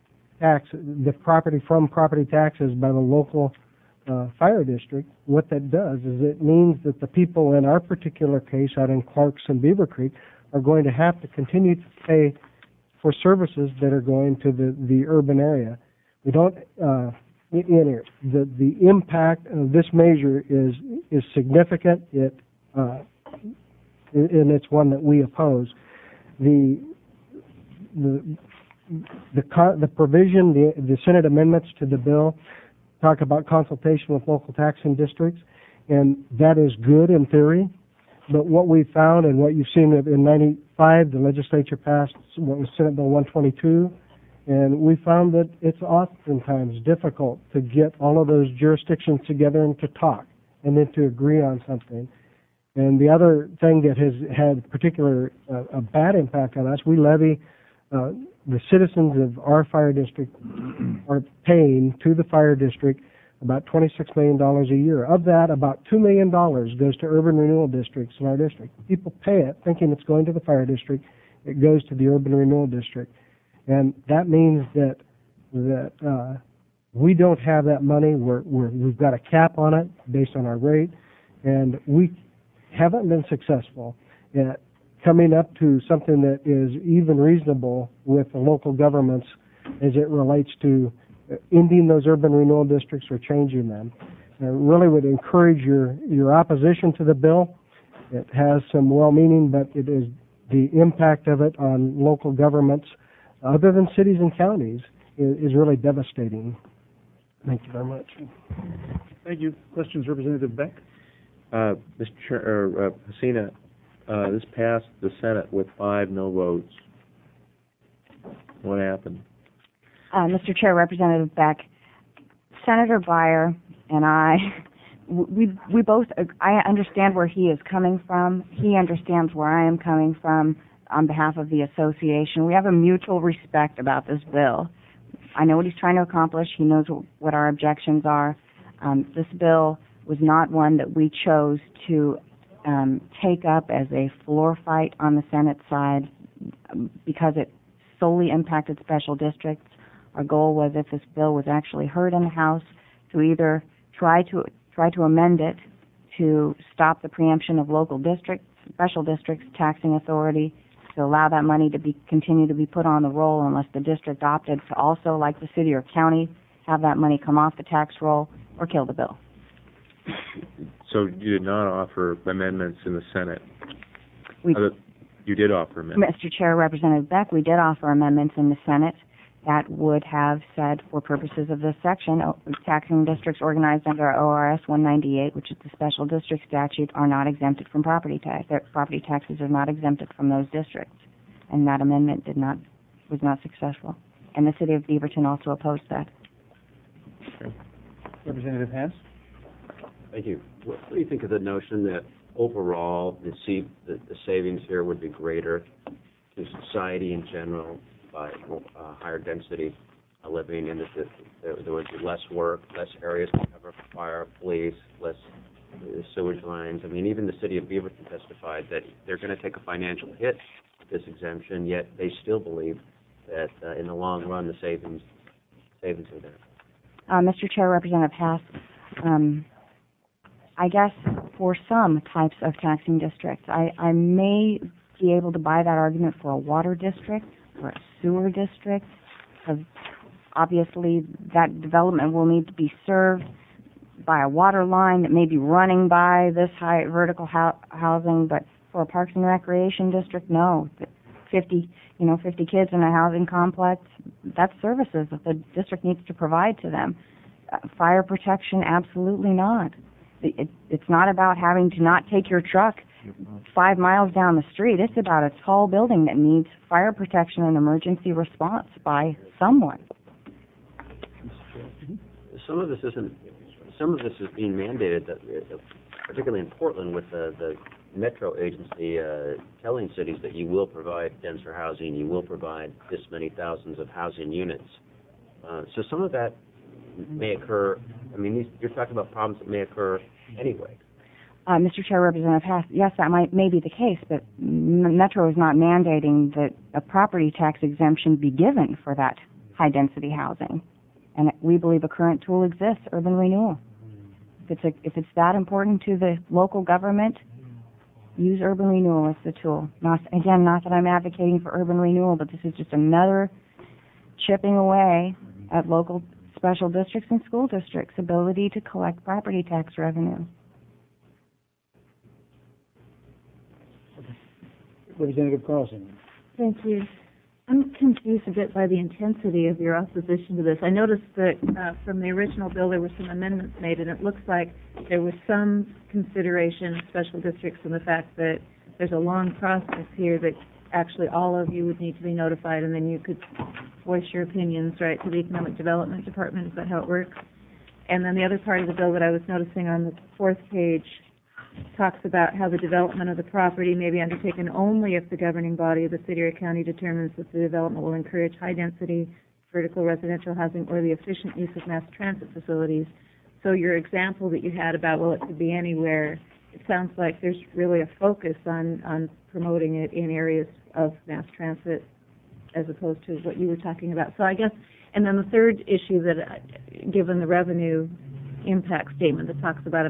from property taxes by the local fire district, what that does is it means that the people in our particular case out in Clarks and Beaver Creek are going to have to continue to pay for services that are going to the urban area. We don't, the impact of this measure is significant. And it's one that we oppose. The provision, the Senate amendments to the bill talk about consultation with local taxing districts, and that is good in theory. But what we found, and what you've seen in '95, the legislature passed what was Senate Bill 122, and we found that it's oftentimes difficult to get all of those jurisdictions together and to talk, and then to agree on something. And the other thing that has had a bad impact on us, we levy, the citizens of our fire district are paying to the fire district about $26 million a year. Of that, about $2 million goes to urban renewal districts in our district. People pay it thinking it's going to the fire district. It goes to the urban renewal district. And that means that we don't have that money. We've got a cap on it based on our rate, and we haven't been successful at coming up to something that is even reasonable with the local governments as it relates to ending those urban renewal districts or changing them. I really would encourage your opposition to the bill. It has some well-meaning, but it is the impact of it on local governments, other than cities and counties, is really devastating. Thank you very much. Thank you. Questions, Representative Beck? Mr. Chair, Hasina, this passed the Senate with 5 no votes. What happened? Mr. Chair, Representative Beck, Senator Byer and I, we both, I understand where he is coming from. He understands where I am coming from on behalf of the association. We have a mutual respect about this bill. I know what he's trying to accomplish. He knows what our objections are. This bill was not one that we chose to take up as a floor fight on the Senate side because it solely impacted special districts. Our goal was, if this bill was actually heard in the House, to either try to amend it to stop the preemption of local districts, special districts, taxing authority, to allow that money to continue to be put on the roll unless the district opted to also, like the city or county, have that money come off the tax roll, or kill the bill. So you did not offer amendments in the Senate? You did offer amendments? Mr. Chair, Representative Beck, we did offer amendments in the Senate that would have said, for purposes of this section, taxing districts organized under ORS 198, which is the special district statute, are not exempted from property tax. Their property taxes are not exempted from those districts. And that amendment was not successful. And the city of Beaverton also opposed that. Okay. Representative Hess? Thank you. What do you think of the notion that overall the savings here would be greater to society in general by higher density living, and that there would be less work, less areas to cover for fire, police, less sewage lines. I mean, even the city of Beaverton testified that they're going to take a financial hit with this exemption, yet they still believe that in the long run the savings are there. Mr. Chair, Representative Hass, I guess for some types of taxing districts, I may be able to buy that argument for a water district or a sewer district, because obviously that development will need to be served by a water line that may be running by this high vertical housing, but for a Parks and Recreation district, no. 50 kids in a housing complex, that's services that the district needs to provide to them. Fire protection, absolutely not. It's not about having to not take your truck 5 miles down the street. It's about a tall building that needs fire protection and emergency response by someone. Some of this is being mandated, particularly in Portland, with the Metro agency telling cities that you will provide denser housing, you will provide this many thousands of housing units. So some of that may occur. I mean, you're talking about problems that may occur anyway. Mr. Chair, Representative Hass, yes, that may be the case, but Metro is not mandating that a property tax exemption be given for that high-density housing. And we believe a current tool exists, urban renewal. If it's that important to the local government, use urban renewal as the tool. Not that I'm advocating for urban renewal, but this is just another chipping away at local special districts and school districts' ability to collect property tax revenue. Representative Carlson. Thank you. I'm confused a bit by the intensity of your opposition to this. I noticed that from the original bill there were some amendments made, and it looks like there was some consideration of special districts and the fact that there's a long process here that actually all of you would need to be notified, and then you could voice your opinions, right, to the Economic Development Department. Is that how it works? And then the other part of the bill that I was noticing on the 4th page talks about how the development of the property may be undertaken only if the governing body of the city or county determines that the development will encourage high-density vertical residential housing or the efficient use of mass transit facilities. So your example that you had about, well, it could be anywhere, it sounds like there's really a focus on promoting it in areas of mass transit as opposed to what you were talking about. So I guess, and then the third issue that, given the revenue impact statement that talks about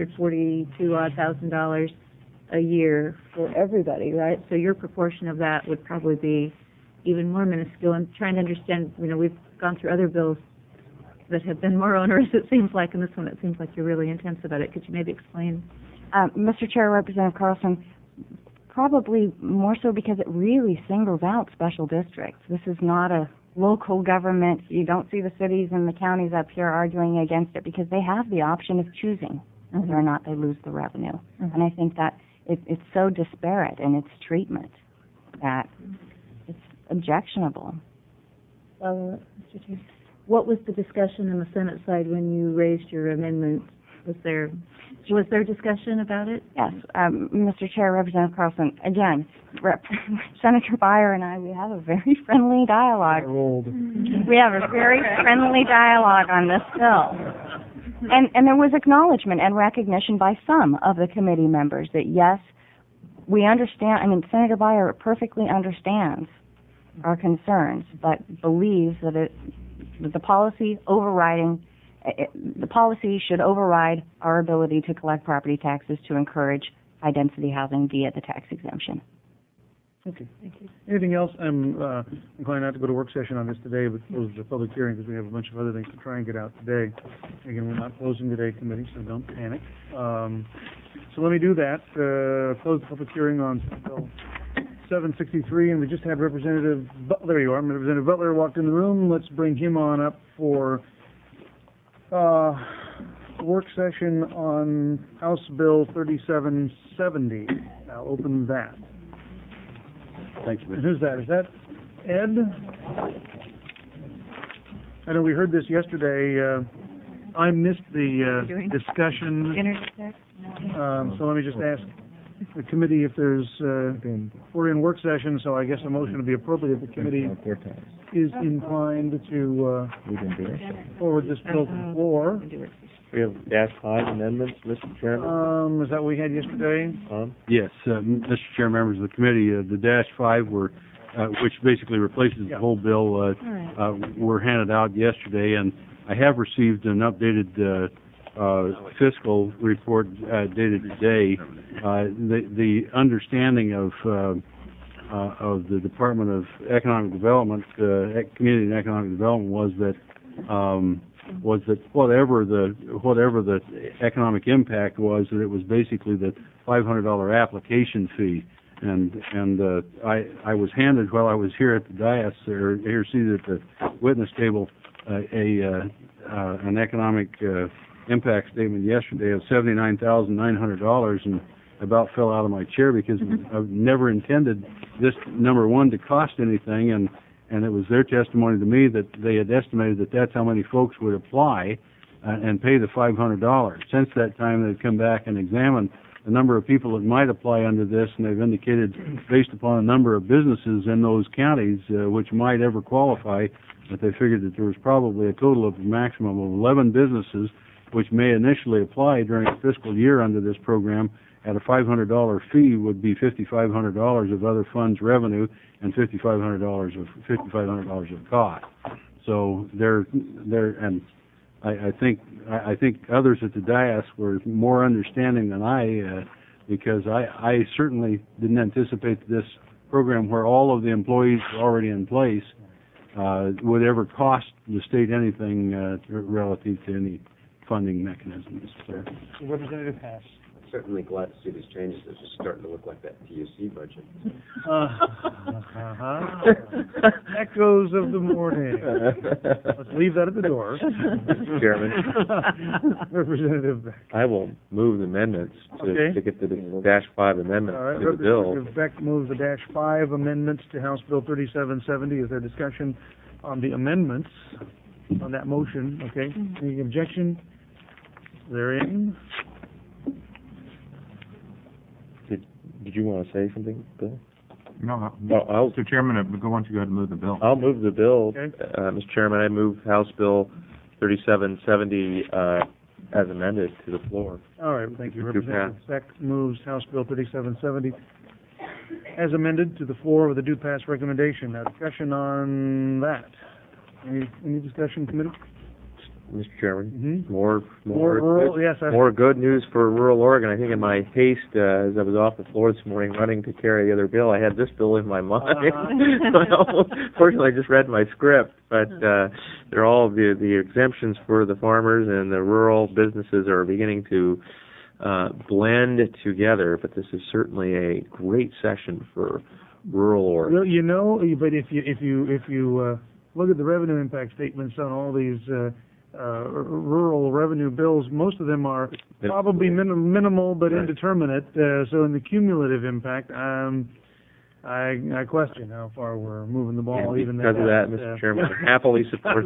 $142,000 a year for everybody, right? So your proportion of that would probably be even more minuscule. I'm trying to understand, we've gone through other bills that have been more onerous, it seems like, and this one it seems like you're really intense about it. Could you maybe explain? Mr. Chair, Representative Carlson, probably more so because it really singles out special districts. This is not a local government. You don't see the cities and the counties up here arguing against it because they have the option of choosing whether or not they lose the revenue. And I think that it's so disparate in its treatment that it's objectionable. Mr. Chair, what was the discussion in the Senate side when you raised your amendment? Was there discussion about it? Yes, Mr. Chair, Representative Carlson. Again, Senator Beyer and I, we have a very friendly dialogue. We have a very friendly dialogue on this bill. And there was acknowledgement and recognition by some of the committee members that, yes, we understand. I mean, Senator Beyer perfectly understands our concerns, but believes that the policy should override our ability to collect property taxes to encourage high-density housing via the tax exemption. Okay. Thank you. Anything else? I'm inclined not to go to work session on this today, but close the public hearing because we have a bunch of other things to try and get out today. Again, we're not closing today, committee, so don't panic. So let me do that. Close the public hearing on Bill 763, and we just had Representative Butler. There you are. Representative Butler walked in the room. Let's bring him on up for work session on House Bill 3770. I'll open that. Thank you, And who's that? Is that Ed? I know we heard this yesterday. I missed the discussion. So let me just ask the committee, if there's, we're in work session, so I guess a motion would be appropriate. The committee is inclined to, forward this bill to the floor. We have -5 amendments, Mr. Chairman. Is that what we had yesterday? Yes, Mr. Chair, members of the committee, the -5 were, which basically replaces the whole bill, were handed out yesterday, and I have received an updated fiscal report dated today. The understanding of the Department of Economic Development, Community and Economic Development, was that whatever the economic impact was, that it was basically the $500 application fee. And I was handed, while I was here at the dais, or here seated at the witness table, an economic impact statement yesterday of $79,900, and about fell out of my chair because I've never intended this, number one, to cost anything, and it was their testimony to me that they had estimated that that's how many folks would apply and pay the $500. Since that time, they've come back and examined the number of people that might apply under this, and they've indicated, based upon a number of businesses in those counties which might ever qualify, that they figured that there was probably a total of a maximum of 11 businesses which may initially apply during a fiscal year under this program. At a $500 fee would be $5,500 of other funds revenue and $5,500 of cost. So and I think others at the dais were more understanding than I, because I certainly didn't anticipate this program, where all of the employees were already in place, would ever cost the state anything relative to any funding mechanisms. So. Representative Haas. Certainly glad to see these changes. It's just starting to look like that PUC budget. Echoes of the morning. Let's leave that at the door. Mr. Chairman. Representative Beck. I will move the amendments to get the -5 amendment All right. to the bill. Representative Beck moves the -5 amendments to House Bill 3770. Is there discussion on the amendments on that motion? Okay. Any objection? Therein. Did you want to say something, Bill? No, Mr. Chairman, why don't you go ahead and move the bill? I'll move the bill, Okay. Mr. Chairman. I move House Bill 3770 as amended to the floor. All right, thank you. To Representative Beck moves House Bill 3770 as amended to the floor with a due pass recommendation. Now, discussion on that. Any discussion, committee? Mr. Chairman, More rural, yes. more good news for rural Oregon. I think in my haste, as I was off the floor this morning running to carry the other bill, I had this bill in my mind. Fortunately, I just read my script, but they're all the exemptions for the farmers and the rural businesses are beginning to blend together. But this is certainly a great session for rural Oregon. Well, you know, but if you look at the revenue impact statements on all these rural revenue bills, most of them are probably minimal but indeterminate. So in the cumulative impact, I question how far we're moving the ball. Even because of that, Mr. Chairman, I happily support.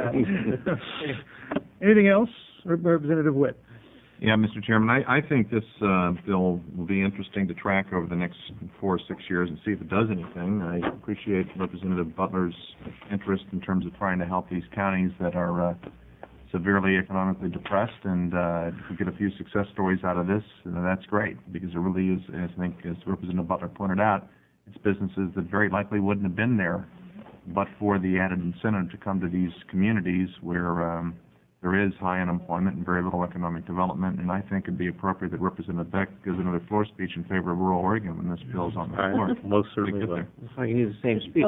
Anything else, Representative Witt? Yeah, Mr. Chairman, I think this bill will be interesting to track over the next 4 or 6 years and see if it does anything. I appreciate Representative Butler's interest in terms of trying to help these counties that are severely economically depressed, and if we get a few success stories out of this, that's great, because it really is, I think, as Representative Butler pointed out, it's businesses that very likely wouldn't have been there but for the added incentive to come to these communities where there is high unemployment and very little economic development, and I think it'd be appropriate that Representative Beck gives another floor speech in favor of rural Oregon when this bill's on the floor. Most certainly will. Oh, you need the same speech.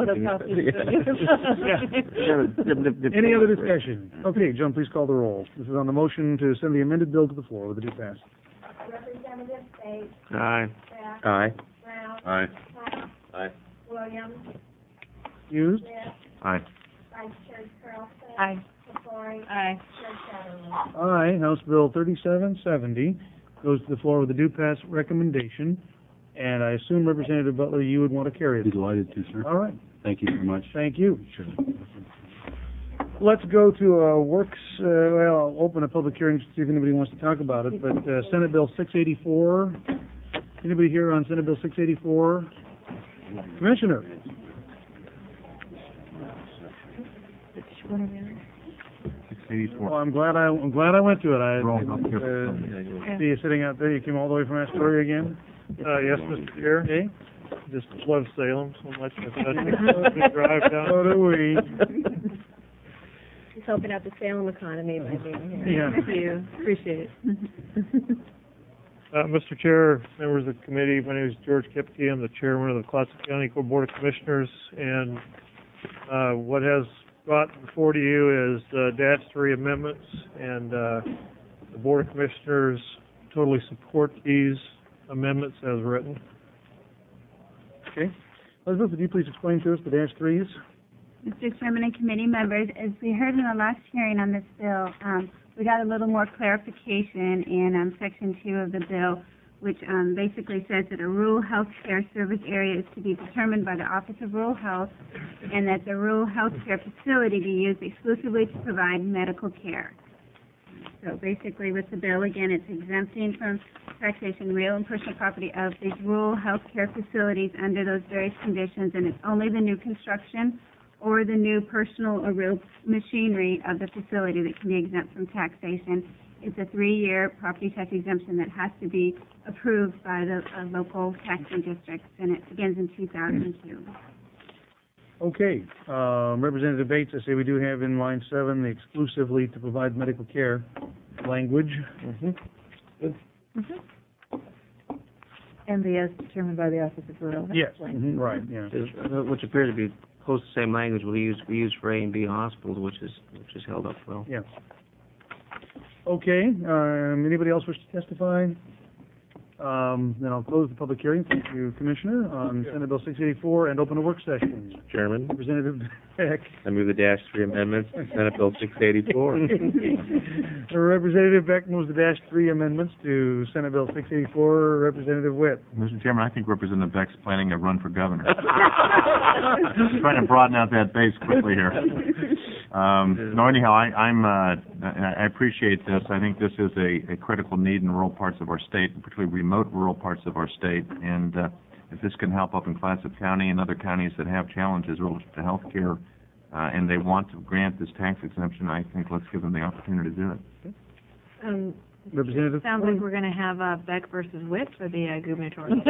Any other discussion? Okay, John, please call the roll. This is on the motion to send the amended bill to the floor with a due pass. Representative Bates. Aye. Beck. Aye. Brown. Aye. Hunt. Aye. Williams. Used? Smith. Aye. Vice Chair Carlson. Aye. Satori. Aye. Chair Satterwhite. Aye. House Bill 3770 goes to the floor with a due pass recommendation, and I assume, Representative Butler, you would want to carry it. Be delighted to, sir. All right. Thank you very much. Thank you. Let's go to works, well, I'll open a public hearing to see if anybody wants to talk about it, but Senate Bill 684 Anybody here on Senate Bill 684? Commissioner? Well, I'm glad I went to it. See you sitting out there. You came all the way from Astoria again? Yes, Mr. Chair. Okay. Just love Salem so much. I thought I'd drive down. So do we. He's helping out the Salem economy by being here. Yeah. Thank you. Appreciate it. Mr. Chair, members of the committee, my name is George Kipke. I'm the chairman of the Clatsop County Board of Commissioners, and what has brought before to you is Dash 3 amendments, and the Board of Commissioners totally support these amendments as written. Okay. Elizabeth, would you please explain to us the Dash 3s? Mr. Chairman and committee members, as we heard in the last hearing on this bill, we got a little more clarification in Section 2 of the bill, which basically says that a rural health care service area is to be determined by the Office of Rural Health, and that the rural health care facility be used exclusively to provide medical care. So basically with the bill, again, it's exempting from taxation real and personal property of these rural health care facilities under those various conditions, and it's only the new construction or the new personal or real machinery of the facility that can be exempt from taxation. It's a 3-year property tax exemption that has to be approved by the local taxing districts, and it begins in 2002. Okay. Representative Bates, I say we do have in line 7 the exclusively to provide medical care language. Good. And the as determined by the Office of Rural Health. Yes. Right. Yeah. Which appears to be close to the same language we use for A and B hospitals, which is held up well. Yeah. Okay. Anybody else wish to testify? Then I'll close the public hearing. Thank you, Commissioner, on Senate Bill 684 and open a work session. Chairman, Representative Beck. I move the Dash 3 amendments to Senate Bill 684. Representative Beck moves the Dash 3 amendments to Senate Bill 684. Representative Witt. Mr. Chairman, I think Representative Beck's planning a run for governor. Trying to broaden out that base quickly here. No, anyhow, I appreciate this. I think this is a critical need in rural parts of our state, particularly remote rural parts of our state. And if this can help up in Clatsop County and other counties that have challenges relative to health care, and they want to grant this tax exemption, I think let's give them the opportunity to do it. Representative? Sounds like we're going to have Beck versus Witt for the gubernatorial.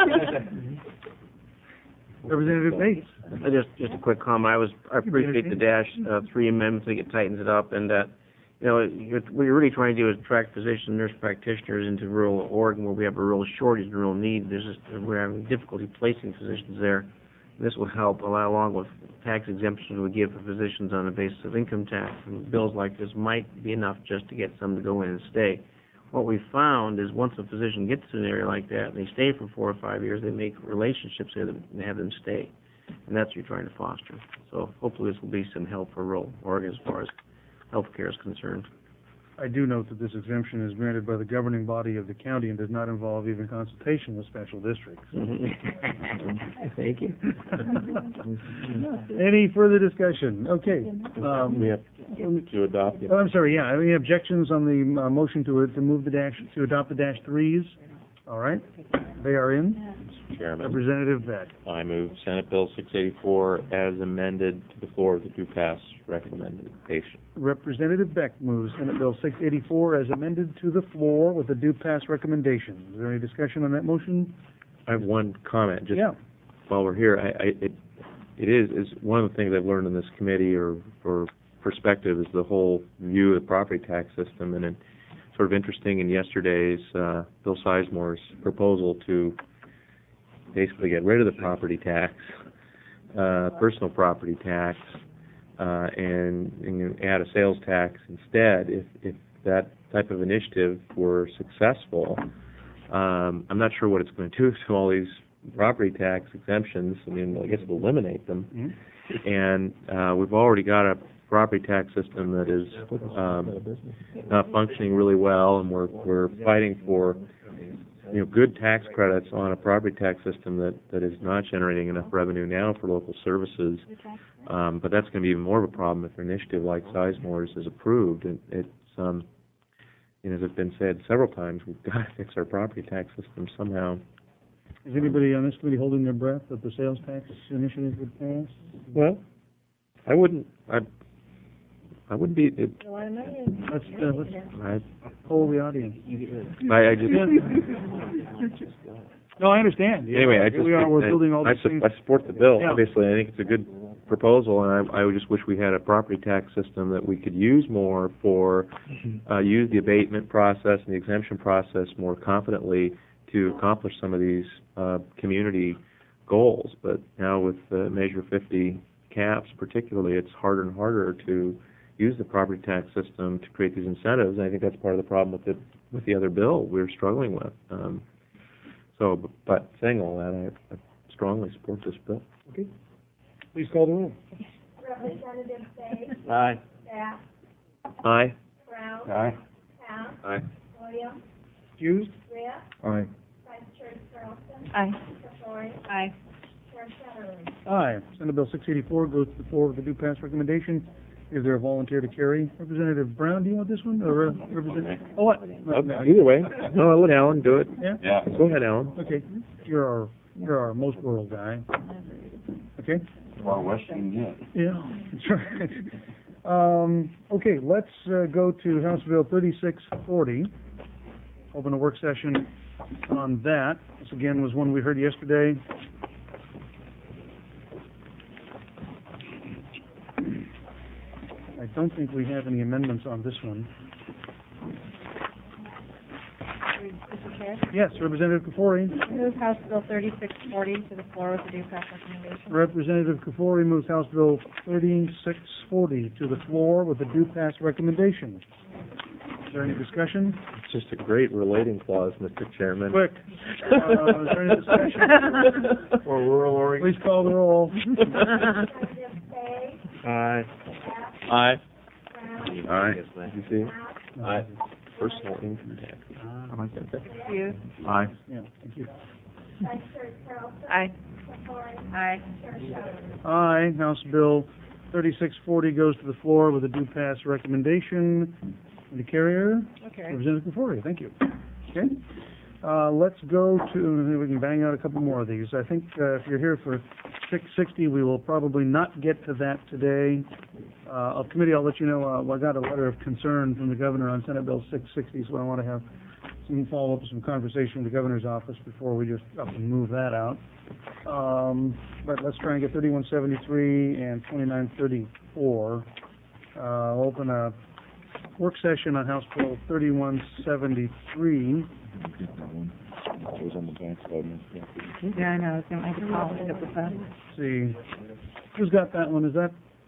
Representative Bates. Just a quick comment. I appreciate the Dash 3 amendments. I think it tightens it up, and what you're really trying to do is attract physician nurse practitioners into rural Oregon, where we have a real shortage and real need. We're having difficulty placing physicians there. This will help, along with tax exemptions we give for physicians on the basis of income tax. And bills like this might be enough just to get some to go in and stay. What we found is once a physician gets to an area like that and they stay for 4 or 5 years, they make relationships with them and have them stay. And that's what you're trying to foster. So hopefully this will be some help for rural Oregon as far as health care is concerned. I do note that this exemption is granted by the governing body of the county and does not involve even consultation with special districts. Thank you. Any further discussion? Okay. We have to adopt it. Oh, I'm sorry, yeah. Any objections on the motion to move the Dash, to adopt the Dash 3s? All right. They are in. Mr. Chairman, Representative Beck. I move Senate Bill 684 as amended to the floor with the due pass recommendation. Representative Beck moves Senate Bill 684 as amended to the floor with a due pass recommendation. Is there any discussion on that motion? I have one comment just while we're here. It is one of the things I've learned in this committee or perspective is the whole view of the property tax system, and it's sort of interesting in yesterday's Bill Sizemore's proposal to basically get rid of the property tax, personal property tax, and add a sales tax instead. If that type of initiative were successful, I'm not sure what it's going to do to all these property tax exemptions. I mean, I guess it'll eliminate them. Mm-hmm. And we've already got a property tax system that is not functioning really well, and we're fighting for good tax credits on a property tax system that is not generating enough revenue now for local services. But that's going to be even more of a problem if an initiative like Sizemore's is approved. It's as it's been said several times, we've got to fix our property tax system somehow Is anybody on this committee holding their breath that the sales tax initiative would pass? Well, I wouldn't be, Let's poll the audience. I just, No, I understand. Yeah. anyway, I Here just, we are, we're building all I these things. support the bill, Yeah. obviously, I think it's a good proposal, and I would just wish we had a property tax system that we could use more for, use the abatement process and the exemption process more confidently to accomplish some of these, community goals. But now with Measure 50 caps particularly, it's harder and harder to use the property tax system to create these incentives, and I think that's part of the problem with the other bill we're struggling with. But saying all that, I strongly support this bill. Okay. Please call the roll. Representative Day? Aye. Bass? Aye. Brown? Aye. House? Aye. Williams? Excused? Rhea? Aye. Vice Chair Carlson? Aye. Satori? Aye. Chair Satterlee? Aye. Senate Bill 684 goes to the floor with a due pass recommendation. Is there a volunteer to carry? Representative Brown, do you want this one? Or Representative? Oh, what? Either way. No, I'll let Alan do it. Yeah? Yeah. Go ahead, Alan. Okay. You're our most rural guy. Okay? Far west you can get. Yeah, that's right. Okay, let's go to House Bill 3640. Open a work session on that. This again was one we heard yesterday. I don't think we have any amendments on this one. Mr. Chair? Yes, Representative Kafori. Move House Bill 3640 to the floor with a due pass recommendation. Representative Kafori moves House Bill 3640 to the floor with a due pass recommendation. Is there any discussion? It's just a great relating clause, Mr. Chairman. Quick. Is there any discussion? For rural Oregon. Please call the roll. Aye. Aye. Aye. You see? Aye. Personal income tax. I like that. Excused? Aye. Yeah, thank you. Vice Chair Carlson? Aye. Satori? Aye. Chair Satterlee? Aye. House Bill 3640 goes to the floor with a due pass recommendation. And the carrier? Okay. Representative Kafori, thank you. Okay. Let's go to, we can bang out a couple more of these. I think if you're here for 660, we will probably not get to that today. Of committee, I'll let you know, I got a letter of concern from the governor on Senate Bill 660, so I want to have some follow-up, some conversation with the governor's office before we just up and move that out. But let's try and get 3173 and 2934. I'll open a work session on House Bill 3173. Yeah, I know, I was going to make a call to pick up the phone. Let's see. Who's got that one? Is that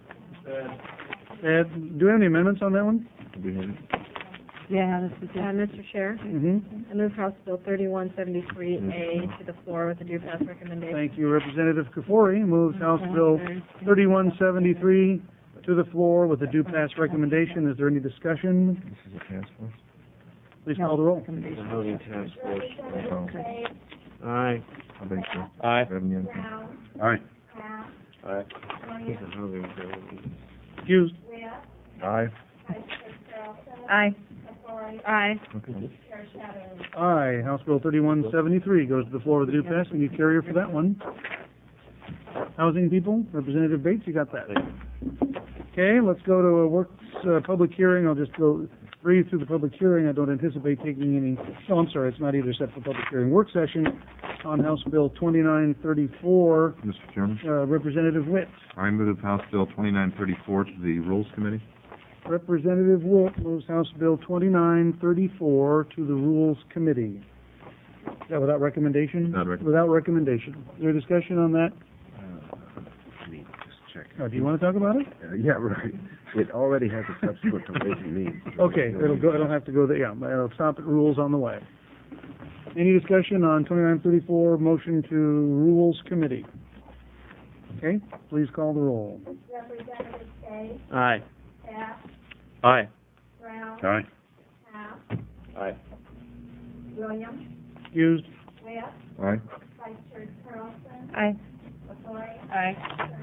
Ed? Do we have any amendments on that one? Yeah, this is Mr. Chair, Mm-hmm. I move House Bill 3173A to the floor with a due pass recommendation. Thank you. Representative Kafori moves House Bill 3173 to the floor with a due pass recommendation. Is there any discussion? This is a task force? Please call the roll. Housing task force. Aye. I think so. Aye. Brown? Aye. House? Aye. Williams? Excused. Rhea? Aye. Vice Chair Carlson? Aye. Satori? Aye. Okay. Chair Satterlee? Aye. House Bill 3173 goes to the floor with a due pass. We need carrier for that one. Housing people, Representative Bates, you got that. Okay, let's go to a works, public hearing. I'll just go breathe through the public hearing. I don't anticipate taking any, oh, I'm sorry, it's not either set for public hearing. Work session on House Bill 2934. Mr. Chairman, Representative Witt. I move House Bill 2934 to the Rules Committee. Representative Witt moves House Bill 2934 to the Rules Committee. Is that without recommendation? Without recommendation. Is there a discussion on that? Let me just check. Do you want to talk about it? Yeah, right. It already has a subsequent to Ways and Means. Okay, it'll have to go there, yeah, it'll stop at rules on the way. Any discussion on 2934, motion to Rules Committee? Okay, please call the roll. Representative Day? Aye. Bass? Aye. Brown? Aye. House? Aye. Williams? Excused. Rhea? Aye. Vice Chair Carlson? Aye. Satori? Aye. Chair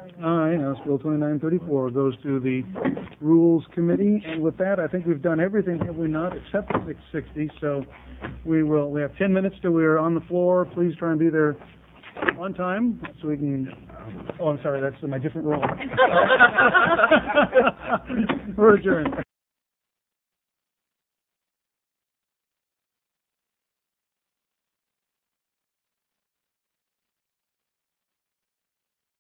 Aye, House Bill 2934 goes to the Rules Committee, and with that, I think we've done everything, have we not, except the 660, so we have 10 minutes till we're on the floor. Please try and be there on time, so we can, oh, I'm sorry, that's my different role. We're adjourned.